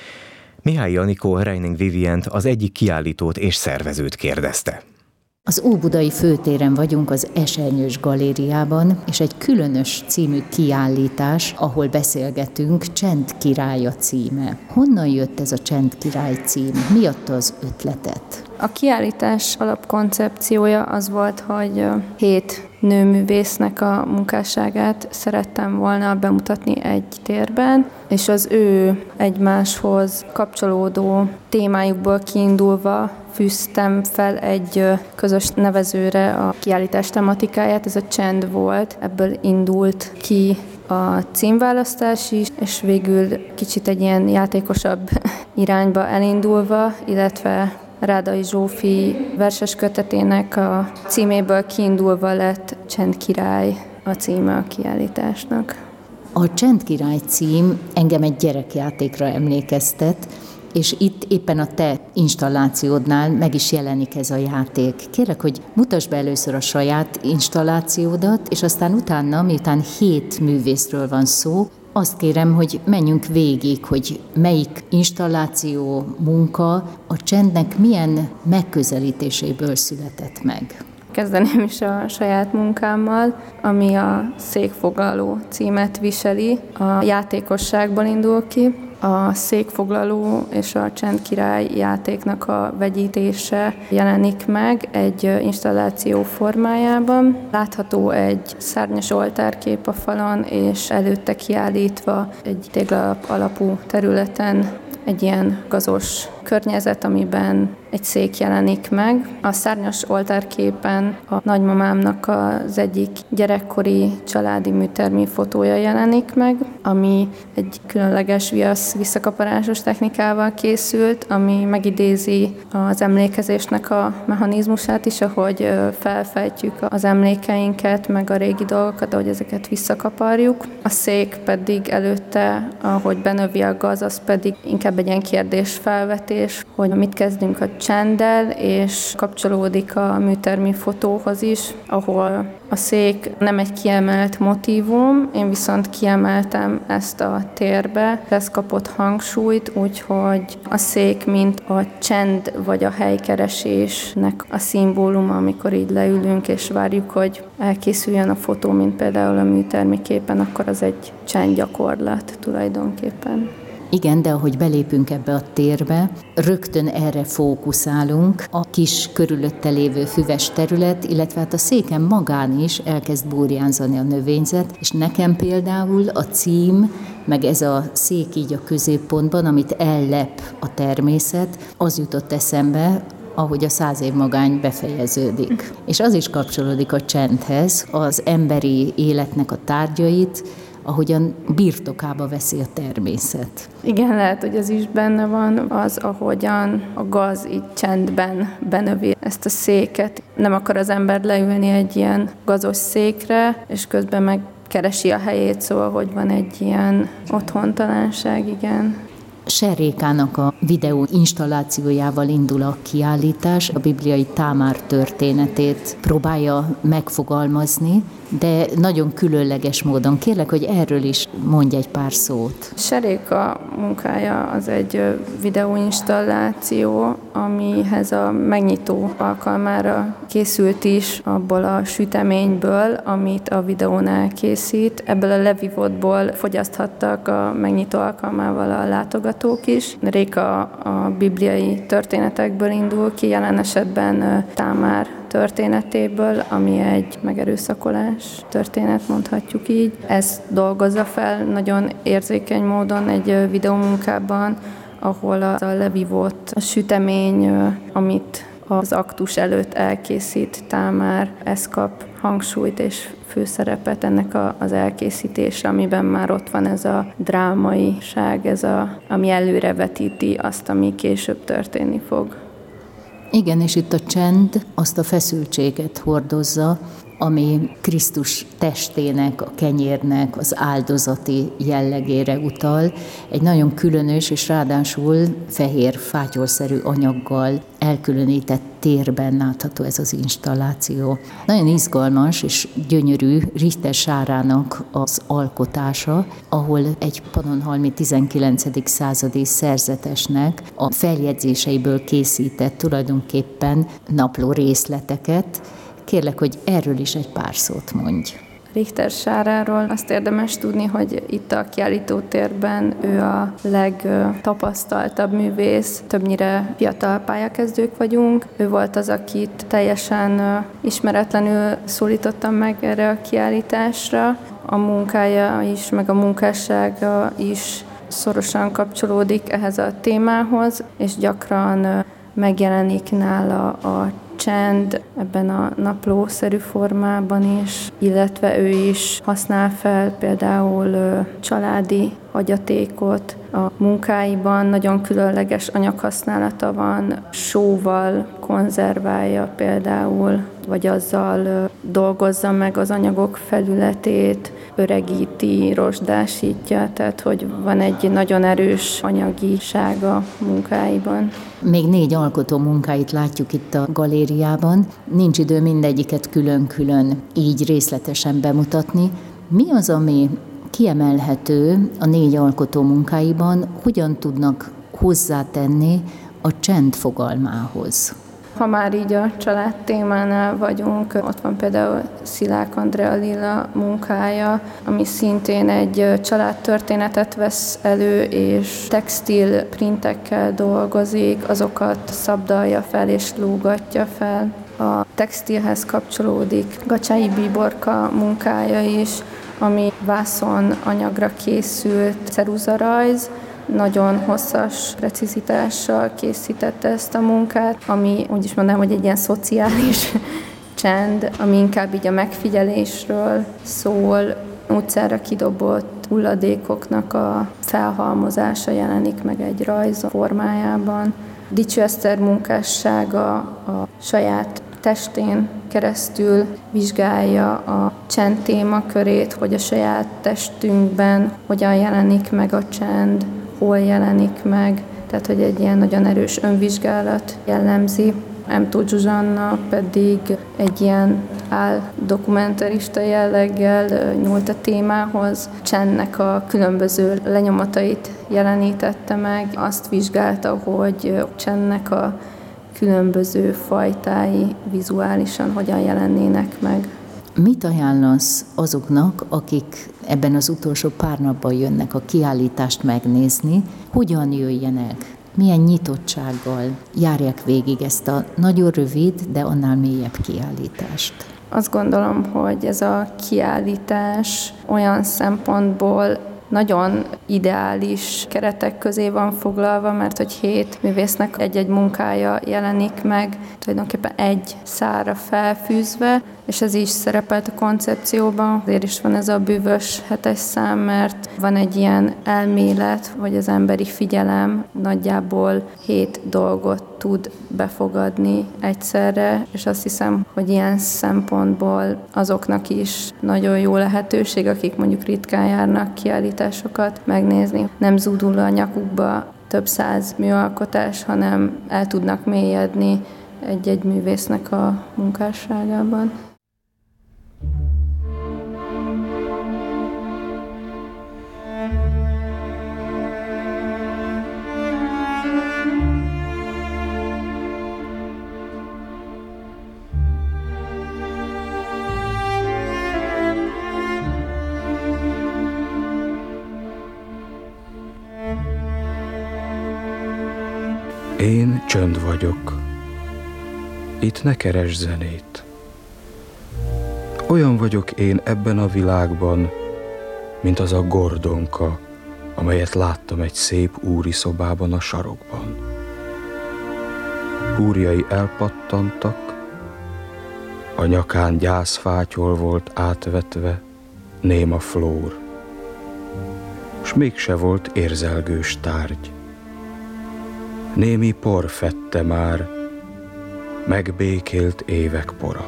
Mihály Anikó Reining Vivient, az egyik kiállítót és szervezőt kérdezte. Az Óbudai főtéren vagyunk az Esernyős galériában, és egy különös című kiállítás, ahol beszélgetünk, Csend királya címe. Honnan jött ez a Csend király cím? Mi adta az ötletet? A kiállítás alapkoncepciója az volt, hogy 7 nőművésznek a munkásságát szerettem volna bemutatni egy térben, és az ő egymáshoz kapcsolódó témájukból kiindulva fűztem fel egy közös nevezőre a kiállítás tematikáját, ez a csend volt, ebből indult ki a címválasztás is, és végül kicsit egy ilyen játékosabb irányba elindulva, illetve Rádai Zsófi verses kötetének a címéből kiindulva lett Csend király a címe a kiállításnak. A Csend király cím engem egy gyerekjátékra emlékeztet, és itt éppen a te installációdnál meg is jelenik ez a játék. Kérlek, hogy mutasd be először a saját installációdat, és aztán utána, miután 7 művészről van szó, azt kérem, hogy menjünk végig, hogy melyik installáció, munka a csendnek milyen megközelítéséből született meg. Kezdeném is a saját munkámmal, ami a Székfoglaló címet viseli. A játékosságból indul ki. A Székfoglaló és a Csend király játéknak a vegyítése jelenik meg egy installáció formájában. Látható egy szárnyas oltárkép a falon, és előtte kiállítva egy téglalap alapú területen egy ilyen gazos környezet, amiben egy szék jelenik meg. A szárnyas oltárképen a nagymamámnak az egyik gyerekkori családi műtermi fotója jelenik meg, ami egy különleges visszakaparásos technikával készült, ami megidézi az emlékezésnek a mechanizmusát is, ahogy felfejtjük az emlékeinket, meg a régi dolgokat, ahogy ezeket visszakaparjuk. A szék pedig előtte, ahogy benövi a gaz, az pedig inkább egy ilyen kérdésfelvetés, hogy mit kezdünk a csenddel, és kapcsolódik a műtermi fotóhoz is, ahol a szék nem egy kiemelt motívum, én viszont kiemeltem ezt a térbe, ez kapott hangsúlyt, úgyhogy a szék mint a csend vagy a helykeresésnek a szimbóluma, amikor így leülünk és várjuk, hogy elkészüljön a fotó, mint például a műtermi képen, akkor az egy csendgyakorlat tulajdonképpen. Igen, de ahogy belépünk ebbe a térbe, rögtön erre fókuszálunk, a kis körülötte lévő füves terület, illetve hát a széken magán is elkezd burjánzani a növényzet, és nekem például a cím, meg ez a szék így a középpontban, amit ellep a természet, az jutott eszembe, ahogy a 100 év magány befejeződik. És az is kapcsolódik a csendhez, az emberi életnek a tárgyait, ahogyan birtokába veszi a természet. Igen, lehet, hogy ez is benne van, az, ahogyan a gaz így csendben benövi ezt a széket. Nem akar az ember leülni egy ilyen gazos székre, és közben meg keresi a helyét, szóval, hogy van egy ilyen otthontalanság, igen. Serrékának a videó installációjával indul a kiállítás, a bibliai Támár történetét próbálja megfogalmazni, de nagyon különleges módon. Kérlek, hogy erről is mondj egy pár szót. Seréka munkája az egy videóinstalláció, amihez a megnyitó alkalmára készült is abból a süteményből, amit a videón elkészít. Ebből a levívótból fogyaszthattak a megnyitó alkalmával a látogatók is. Réka a bibliai történetekből indul ki, jelen esetben Támár történetéből, ami egy megerőszakolás történet, mondhatjuk így. Ezt dolgozza fel nagyon érzékeny módon egy videómunkában, ahol a levívott a sütemény, amit az aktus előtt elkészít Támár, ez kap hangsúlyt és főszerepet ennek az elkészítése, amiben már ott van ez a drámaiság, ami előrevetíti azt, ami később történni fog. Igen, és itt a csend azt a feszültséget hordozza, ami Krisztus testének, a kenyérnek, az áldozati jellegére utal. Egy nagyon különös és ráadásul fehér fátyolszerű anyaggal elkülönített térben látható ez az installáció. Nagyon izgalmas és gyönyörű Richter Sárának az alkotása, ahol egy pannonhalmi 19. századi szerzetesnek a feljegyzéseiből készített tulajdonképpen napló részleteket. Kérlek, hogy erről is egy pár szót mondj. Richter Sáráról azt érdemes tudni, hogy itt a kiállítótérben ő a legtapasztaltabb művész, többnyire fiatal pályakezdők vagyunk. Ő volt az, akit teljesen ismeretlenül szólítottam meg erre a kiállításra. A munkája is, meg a munkássága is szorosan kapcsolódik ehhez a témához, és gyakran megjelenik nála a csend ebben a naplószerű formában is, illetve ő is használ fel például családi hagyatékot a munkáiban, nagyon különleges anyaghasználata van, sóval konzerválja például, vagy azzal dolgozza meg az anyagok felületét, öregíti, rozsdásítja, tehát hogy van egy nagyon erős anyagisága munkáiban. Még 4 alkotó munkáit látjuk itt a galériában. Nincs idő mindegyiket külön-külön így részletesen bemutatni. Mi az, ami kiemelhető a 4 alkotó munkáiban, hogyan tudnak hozzátenni a csend fogalmához? Ha már így a család témánál vagyunk, ott van például Szilák Andrea Lilla munkája, ami szintén egy családtörténetet vesz elő, és textil printekkel dolgozik, azokat szabdalja fel és lógatja fel. A textilhez kapcsolódik Gacsái Bíborka munkája is, ami vászon anyagra készült ceruzarajz, nagyon hosszas precizitással készítette ezt a munkát, ami úgy is mondanám, hogy egy ilyen szociális csend, ami inkább így a megfigyelésről szól, utcára kidobott hulladékoknak a felhalmozása jelenik meg egy rajz formájában. Dicső Eszter munkássága a saját testén keresztül vizsgálja a csend témakörét, hogy a saját testünkben hogyan jelenik meg a csend, hol jelenik meg, tehát hogy egy ilyen nagyon erős önvizsgálat jellemzi. M. Zsuzsanna pedig egy ilyen áldokumentarista jelleggel nyúlt a témához. Csendnek a különböző lenyomatait jelenítette meg, azt vizsgálta, hogy csendnek a különböző fajtái vizuálisan hogyan jelennének meg. Mit ajánlasz azoknak, akik ebben az utolsó pár napban jönnek a kiállítást megnézni, hogyan jöjjenek? Milyen nyitottsággal járják végig ezt a nagyon rövid, de annál mélyebb kiállítást? Azt gondolom, hogy ez a kiállítás olyan szempontból nagyon ideális keretek közé van foglalva, mert hogy 7 művésznek egy-egy munkája jelenik meg, tulajdonképpen egy szálra felfűzve, és ez is szerepelt a koncepcióban. Azért is van ez a bűvös 7-es szám, mert van egy ilyen elmélet, hogy az emberi figyelem nagyjából 7 dolgot tud befogadni egyszerre, és azt hiszem, hogy ilyen szempontból azoknak is nagyon jó lehetőség, akik mondjuk ritkán járnak kiállításokat megnézni. Nem zúdul a nyakukba több 100 műalkotás, hanem el tudnak mélyedni egy-egy művésznek a munkásságában. Én csönd vagyok, itt ne keresd zenét. Olyan vagyok én ebben a világban, mint az a gordonka, amelyet láttam egy szép úri szobában a sarokban. Húrjai elpattantak, a nyakán gyászfátyol volt átvetve, néma flór, s mégse volt érzelgős tárgy. Némi por fette már, megbékélt évek pora.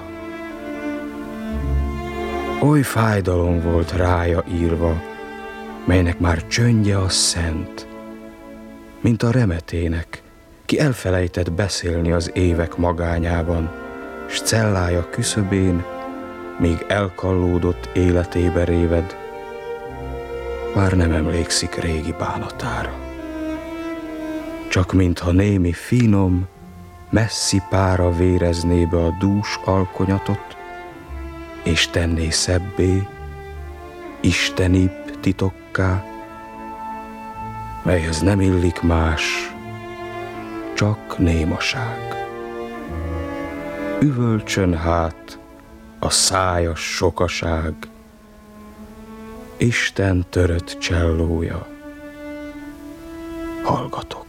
Oly fájdalom volt rája írva, melynek már csöndje a szent, mint a remetének, ki elfelejtett beszélni az évek magányában, s cellája küszöbén, míg elkallódott életébe réved, már nem emlékszik régi bánatára. Csak mintha némi finom, messzi pára vérezné be a dús alkonyatot, és tenné szebbé, istenibb titokká, melyhez nem illik más, csak némaság. Üvölcsön hát a szájas sokaság, Isten törött csellója, hallgatok.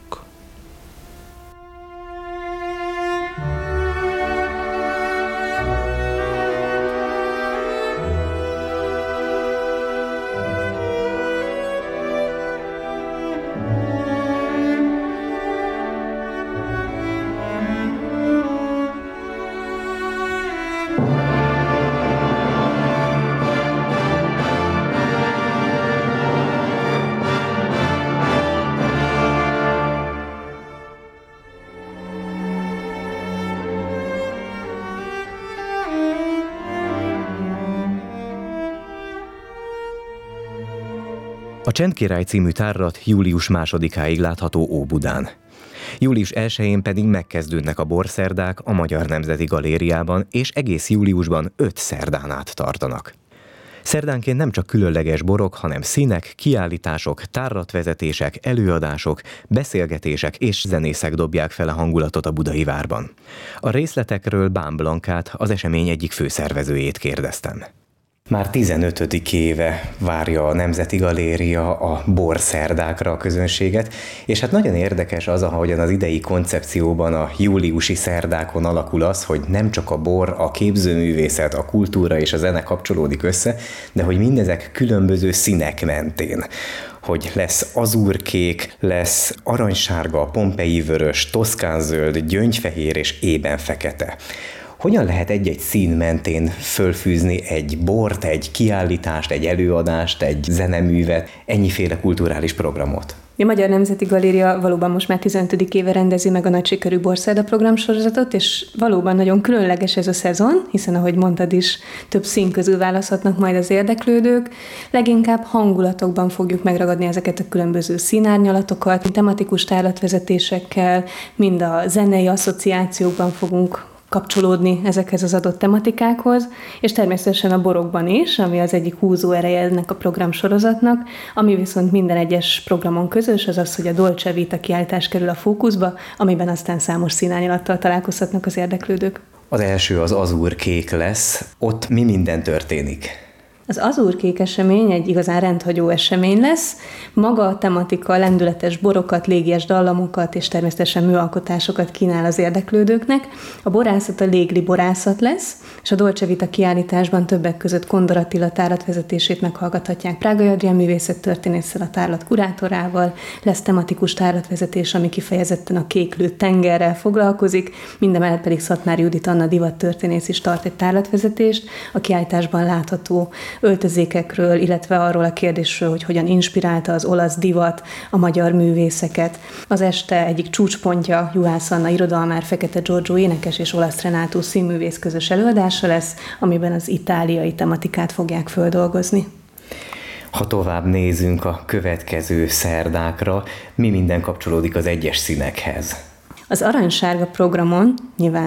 A Csendkirály című tárlat július 2-áig látható Óbudán. Július 1-én pedig megkezdődnek a borszerdák a Magyar Nemzeti Galériában, és egész júliusban 5 szerdán át tartanak. Szerdánként nem csak különleges borok, hanem színek, kiállítások, tárlatvezetések, előadások, beszélgetések és zenészek dobják fel a hangulatot a budai várban. A részletekről Bán Blankát, az esemény egyik főszervezőjét kérdeztem. Már 15. éve várja a Nemzeti Galéria a borszerdákra a közönséget, és hát nagyon érdekes az, ahogyan az idei koncepcióban a júliusi szerdákon alakul az, hogy nem csak a bor, a képzőművészet, a kultúra és a zene kapcsolódik össze, de hogy mindezek különböző színek mentén. Hogy lesz azúrkék, lesz aranysárga, pompei vörös, toszkánzöld, gyöngyfehér és ében fekete. Hogyan lehet egy-egy szín mentén fölfűzni egy bort, egy kiállítást, egy előadást, egy zeneművet, ennyiféle kulturális programot? A Magyar Nemzeti Galéria valóban most már 15. éve rendezi meg a nagy sikerű borszerda programsorozatot, és valóban nagyon különleges ez a szezon, hiszen ahogy mondtad is, több szín közül választhatnak majd az érdeklődők. Leginkább hangulatokban fogjuk megragadni ezeket a különböző színárnyalatokat, tematikus tárlatvezetésekkel, mind a zenei asszociációkban fogunk kapcsolódni ezekhez az adott tematikákhoz, és természetesen a borokban is, ami az egyik húzó ereje ennek a programsorozatnak, ami viszont minden egyes programon közös, az az, hogy a Dolce Vita kiállítás kerül a fókuszba, amiben aztán számos színárnyalattal találkozhatnak az érdeklődők. Az első az azúrkék lesz. Ott mi minden történik? Az azúrkék esemény egy igazán rendhagyó esemény lesz. Maga a tematika lendületes borokat, légies dallamokat és természetesen műalkotásokat kínál az érdeklődőknek. A borászat a Légli borászat lesz, és a Dolce Vita kiállításban többek között Kondor Attila tárlatvezetését meghallgathatják Prágai Adrián művészettörténésszel, a tárlat kurátorával. Lesz tematikus tárlatvezetés, ami kifejezetten a kéklő tengerrel foglalkozik, mindemellett pedig Szatmár Judit Anna divattörténész is tart egy tárlatvezetést. A kiállításban látható öltözékekről, illetve arról a kérdésről, hogy hogyan inspirálta az olasz divat a magyar művészeket. Az este egyik csúcspontja Juhász Anna irodalmár, Fekete Giorgio énekes és Olasz Renátó színművész közös előadása lesz, amiben az itáliai tematikát fogják földolgozni. Ha tovább nézünk a következő szerdákra, mi minden kapcsolódik az egyes színekhez? Az aranysárga programon nyilván a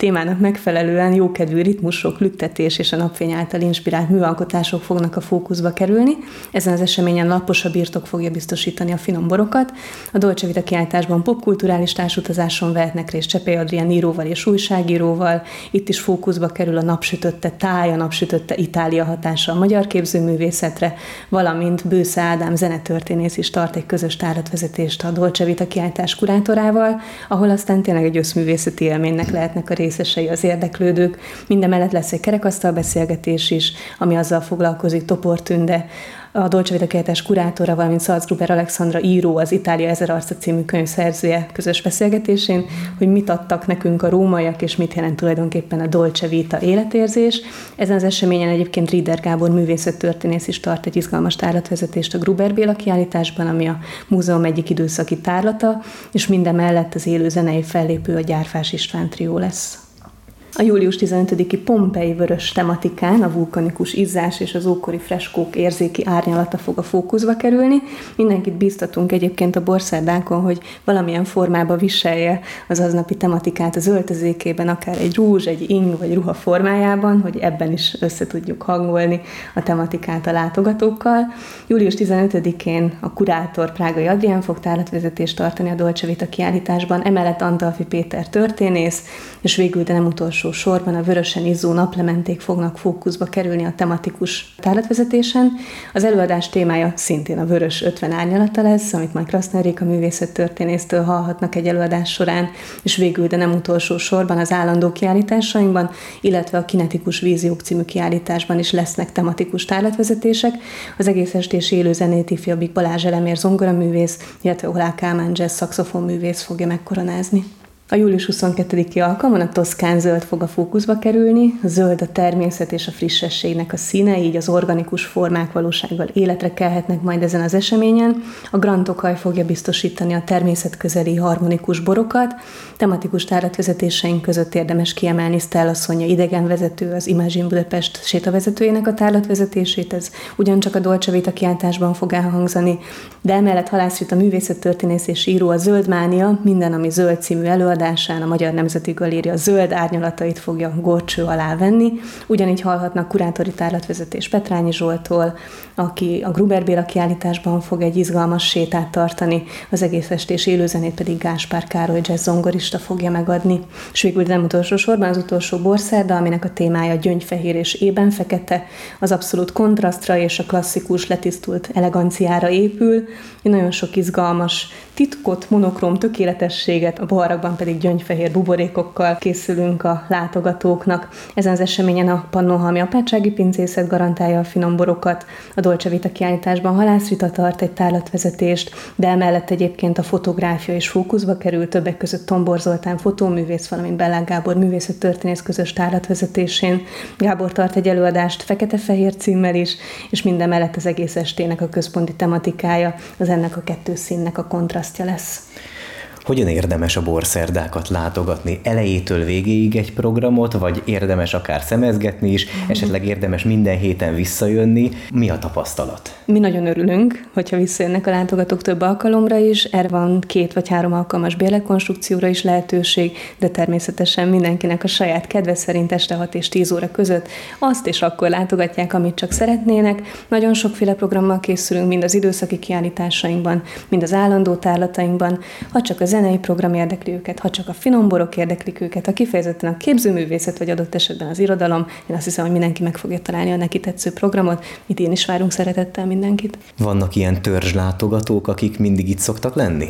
témának megfelelően jókedvű ritmusok, lüktetés és a napfény által inspirált műalkotások fognak a fókuszba kerülni. Ezen az eseményen Lapos a birtok fogja biztosítani a finom borokat. A Dolce Vita kiállításban popkulturális társutazáson vehetnek részt Csepei Adrián íróval és újságíróval. Itt is fókuszba kerül a napsütötte táj, a napsütötte Itália hatása a magyar képzőművészetre, valamint Bősze Ádám zenetörténész is tart egy közös tárlatvezetést a Dolce Vita kiállítás kurátorával, ahol aztán tényleg egy összművészeti élménynek lehetnek a részesei az érdeklődők. Mindemellett lesz egy kerekasztalbeszélgetés is, ami azzal foglalkozik, Topor Tünde, a Dolce Vita kiállítás kurátora, valamint Salzgruber Alexandra író, az Itália 1000 arca című könyv szerzője közös beszélgetésén, hogy mit adtak nekünk a rómaiak, és mit jelent tulajdonképpen a Dolce Vita életérzés. Ezen az eseményen egyébként Rieder Gábor művészettörténész is tart egy izgalmas tárlatvezetést a Gruber Béla kiállításban, ami a múzeum egyik időszaki tárlata, és mindemellett az élő zenei fellépő a Gyárfás István trió lesz. A július 15-i Pompei vörös tematikán a vulkanikus izzás és az ókori freskók érzéki árnyalata fog a fókuszba kerülni. Mindenkit bíztatunk egyébként a borszerdánkon, hogy valamilyen formába viselje az aznapi tematikát az öltözékében, akár egy rúzs, egy ing vagy ruha formájában, hogy ebben is össze tudjuk hangolni a tematikát a látogatókkal. Július 15-én a kurátor Prágai Adrián fog tárlatvezetést tartani a Dolce Vita kiállításban, emellett Antalfi Péter történész, és végül, de nem utolsó sorban a vörösen izzó naplementék fognak fókuszba kerülni a tematikus tárlatvezetésen. Az előadás témája szintén a vörös 50 árnyalata lesz, amit majd Kraszner Réka művészettörténésztől hallhatnak egy előadás során, és végül, de nem utolsó sorban az állandó kiállításainkban, illetve a Kinetikus Víziók című kiállításban is lesznek tematikus tárlatvezetések. Az egész estés élő zenét ifjabbik Balázs Elemér zongoraművész, illetve Olá Kálmán jazz szaxofonművész fogja megkoronázni. A július 22-i alkalmon a toszkán zöld fog a fókuszba kerülni, a zöld a természet és a frissességnek a színe, így az organikus formák valósággal életre kelhetnek majd ezen az eseményen. A Grand Tokaj fogja biztosítani a természetközeli harmonikus borokat. Tematikus tárlatvezetéseink között érdemes kiemelni Stella Szonya idegenvezető, az Imagine Budapest sétavezetőjének a tárlatvezetését, ez ugyancsak a Dolce Vita kiállításban fog elhangzani, de emellett Halász Rita művészettörténész és író a Zöld Mánia, minden, ami zöld című előadásán a Magyar Nemzeti Galéria zöld árnyalatait fogja górcső alá venni. Ugyanígy hallhatnak kurátori tárlatvezetés Petrányi Zsolttól, aki a Gruber Béla kiállításban fog egy izgalmas sétát tartani, az egész estés élőzenét pedig Gáspár Károly jazz zongorista fogja megadni. És végül nem utolsó sorban az utolsó borszerda, aminek a témája gyöngyfehér és ében fekete, az abszolút kontrasztra és a klasszikus letisztult eleganciára épül. Nagyon sok izgalmas titkot, monokróm tökéletességet, a baharakban pedig gyöngyfehér buborékokkal készülünk a látogatóknak. Ezen az eseményen a Pannonhalmi apátsági pincészet garantálja a finom borokat, a Dolce Vita kiállításban Halász Rita tart egy tárlatvezetést, de emellett egyébként a fotográfia is fókuszba kerül, többek között Tombor Zoltán fotóművész, valamint Bellák Gábor művészettörténész közös tárlatvezetésén. Gábor tart egy előadást Fekete-fehér címmel is, és minden mellett az egész estének a központi tematikája, az ennek a kettő színnek a kontrasztja lesz. Hogyan érdemes a borszerdákat látogatni? Elejétől végéig egy programot, vagy érdemes akár szemezgetni is, esetleg érdemes minden héten visszajönni? Mi a tapasztalat? Mi nagyon örülünk, hogyha visszajönnek a látogatók több alkalomra is, erre van 2 vagy 3 alkalmas bérletkonstrukcióra is lehetőség, de természetesen mindenkinek a saját kedve szerint este 6 és 10 óra között azt és akkor látogatják, amit csak szeretnének. Nagyon sokféle programmal készülünk, mind az időszaki kiállításainkban, mind az állandó tárlatainkban, ha csak a zenei program érdekli őket, ha csak a finomborok érdeklik őket, ha kifejezetten a képzőművészet, vagy adott esetben az irodalom, én azt hiszem, hogy mindenki meg fogja találni a neki tetsző programot. Itt én is várunk szeretettel mindenkit. Vannak ilyen törzslátogatók, akik mindig itt szoktak lenni?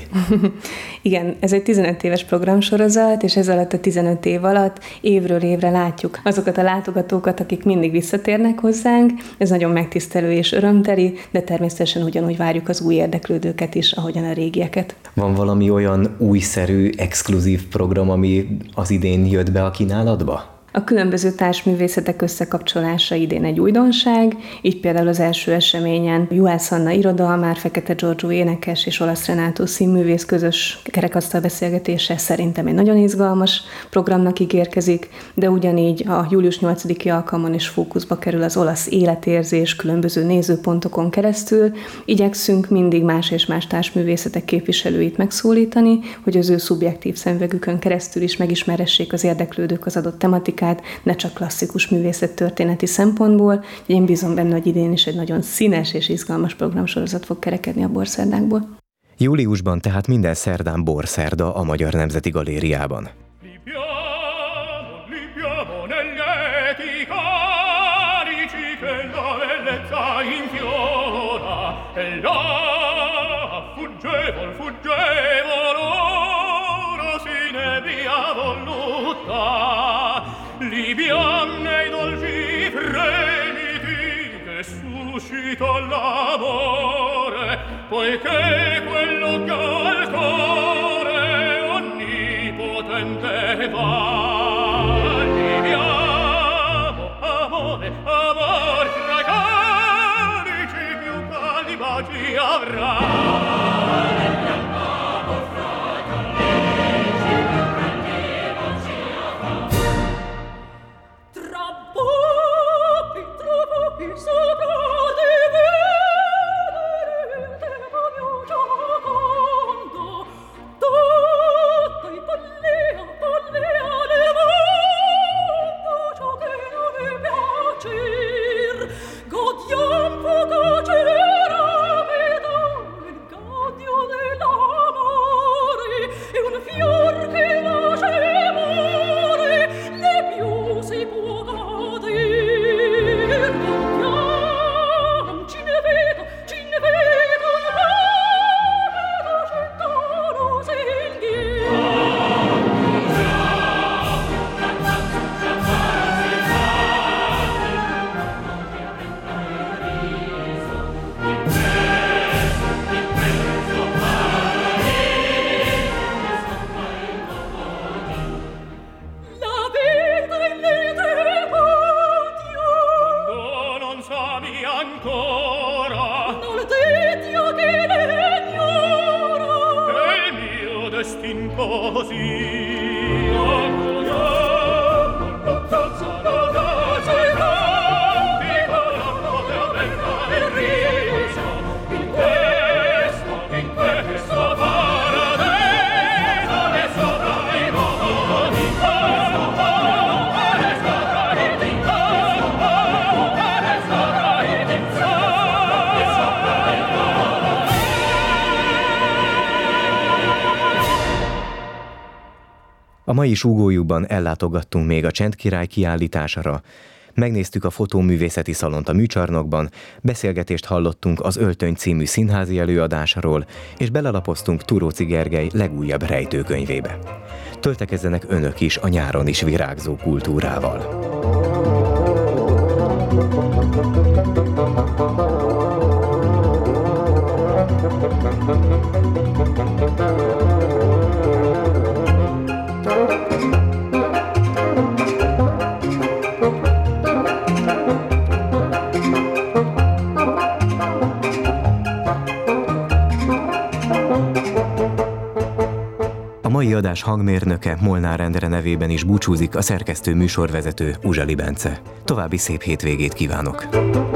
Igen, ez egy 15 éves programsorozat, és ez alatt a 15 év alatt évről évre látjuk azokat a látogatókat, akik mindig visszatérnek hozzánk. Ez nagyon megtisztelő és örömteli, de természetesen ugyanúgy várjuk az új érdeklődőket is, ahogyan a régieket. Van valami olyan újszerű, exkluzív program, ami az idén jött be a kínálatba? A különböző társművészetek összekapcsolása idén egy újdonság, így például az első eseményen Juhász Anna irodalmár, Fekete Giorgio énekes és Olasz Renátó színművész közös kerekasztal beszélgetése szerintem egy nagyon izgalmas programnak ígérkezik, de ugyanígy a július 8-i alkalmon is fókuszba kerül az olasz életérzés különböző nézőpontokon keresztül. Igyekszünk mindig más és más társművészetek képviselőit megszólítani, hogy az ő szubjektív szemüvegükön keresztül is megismeressék az érdeklődők az adott tematikát, ne csak klasszikus művészettörténeti szempontból. Én bízom benne, hogy idén is egy nagyon színes és izgalmas programsorozat fog kerekedni a borszerdákból. Júliusban tehát minden szerdán borszerda a Magyar Nemzeti Galériában. Libiam nei dolci fremiti che suscita l'amore, poiché quello che al cuore onnipotente va. Libiamo, amore, amor, tra carici più caldi baci avrà. A mai súgójukban ellátogattunk még a Csendkirály kiállítására, megnéztük a fotóművészeti szalont a műcsarnokban, beszélgetést hallottunk az Öltöny című színházi előadásról, és belelapoztunk Turóczy Gergely legújabb rejtőkönyvébe. Töltekezzenek önök is a nyáron is virágzó kultúrával. A mai adás hangmérnöke Molnár Endre nevében is búcsúzik a szerkesztő műsorvezető Uzsali Bence. További szép hétvégét kívánok!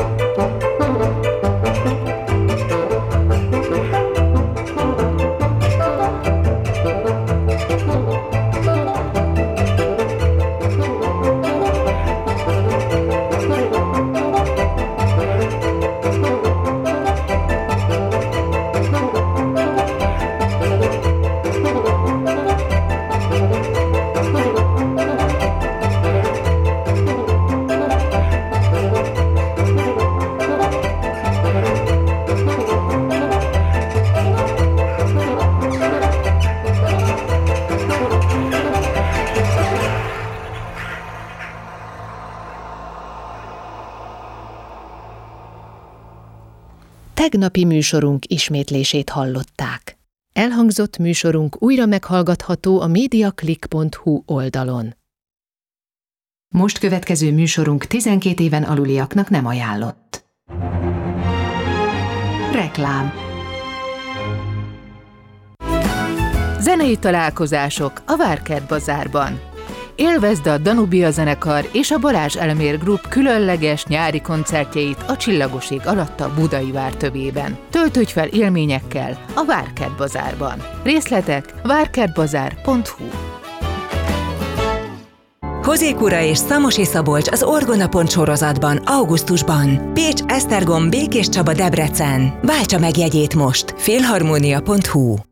Tegnapi műsorunk ismétlését hallották. Elhangzott műsorunk újra meghallgatható a mediaclick.hu oldalon. Most következő műsorunk 12 éven aluliaknak nem ajánlott. Reklám. Zenei találkozások a Várkert Bazárban. Élvezd a Danubia zenekar és a Balázs Elmér Group különleges nyári koncertjeit a Csillagos ég alatt a Budai vár tövében. Töltődj fel élményekkel a Várkert Bazárban. Részletek várkertbazár.hu. Hozékura és Szamosi Szabolcs az Orgona.pont sorozatban augusztusban. Pécs, Esztergom, Békés Csaba, Debrecen. Váltsa meg jegyét most. Filharmonia.hu.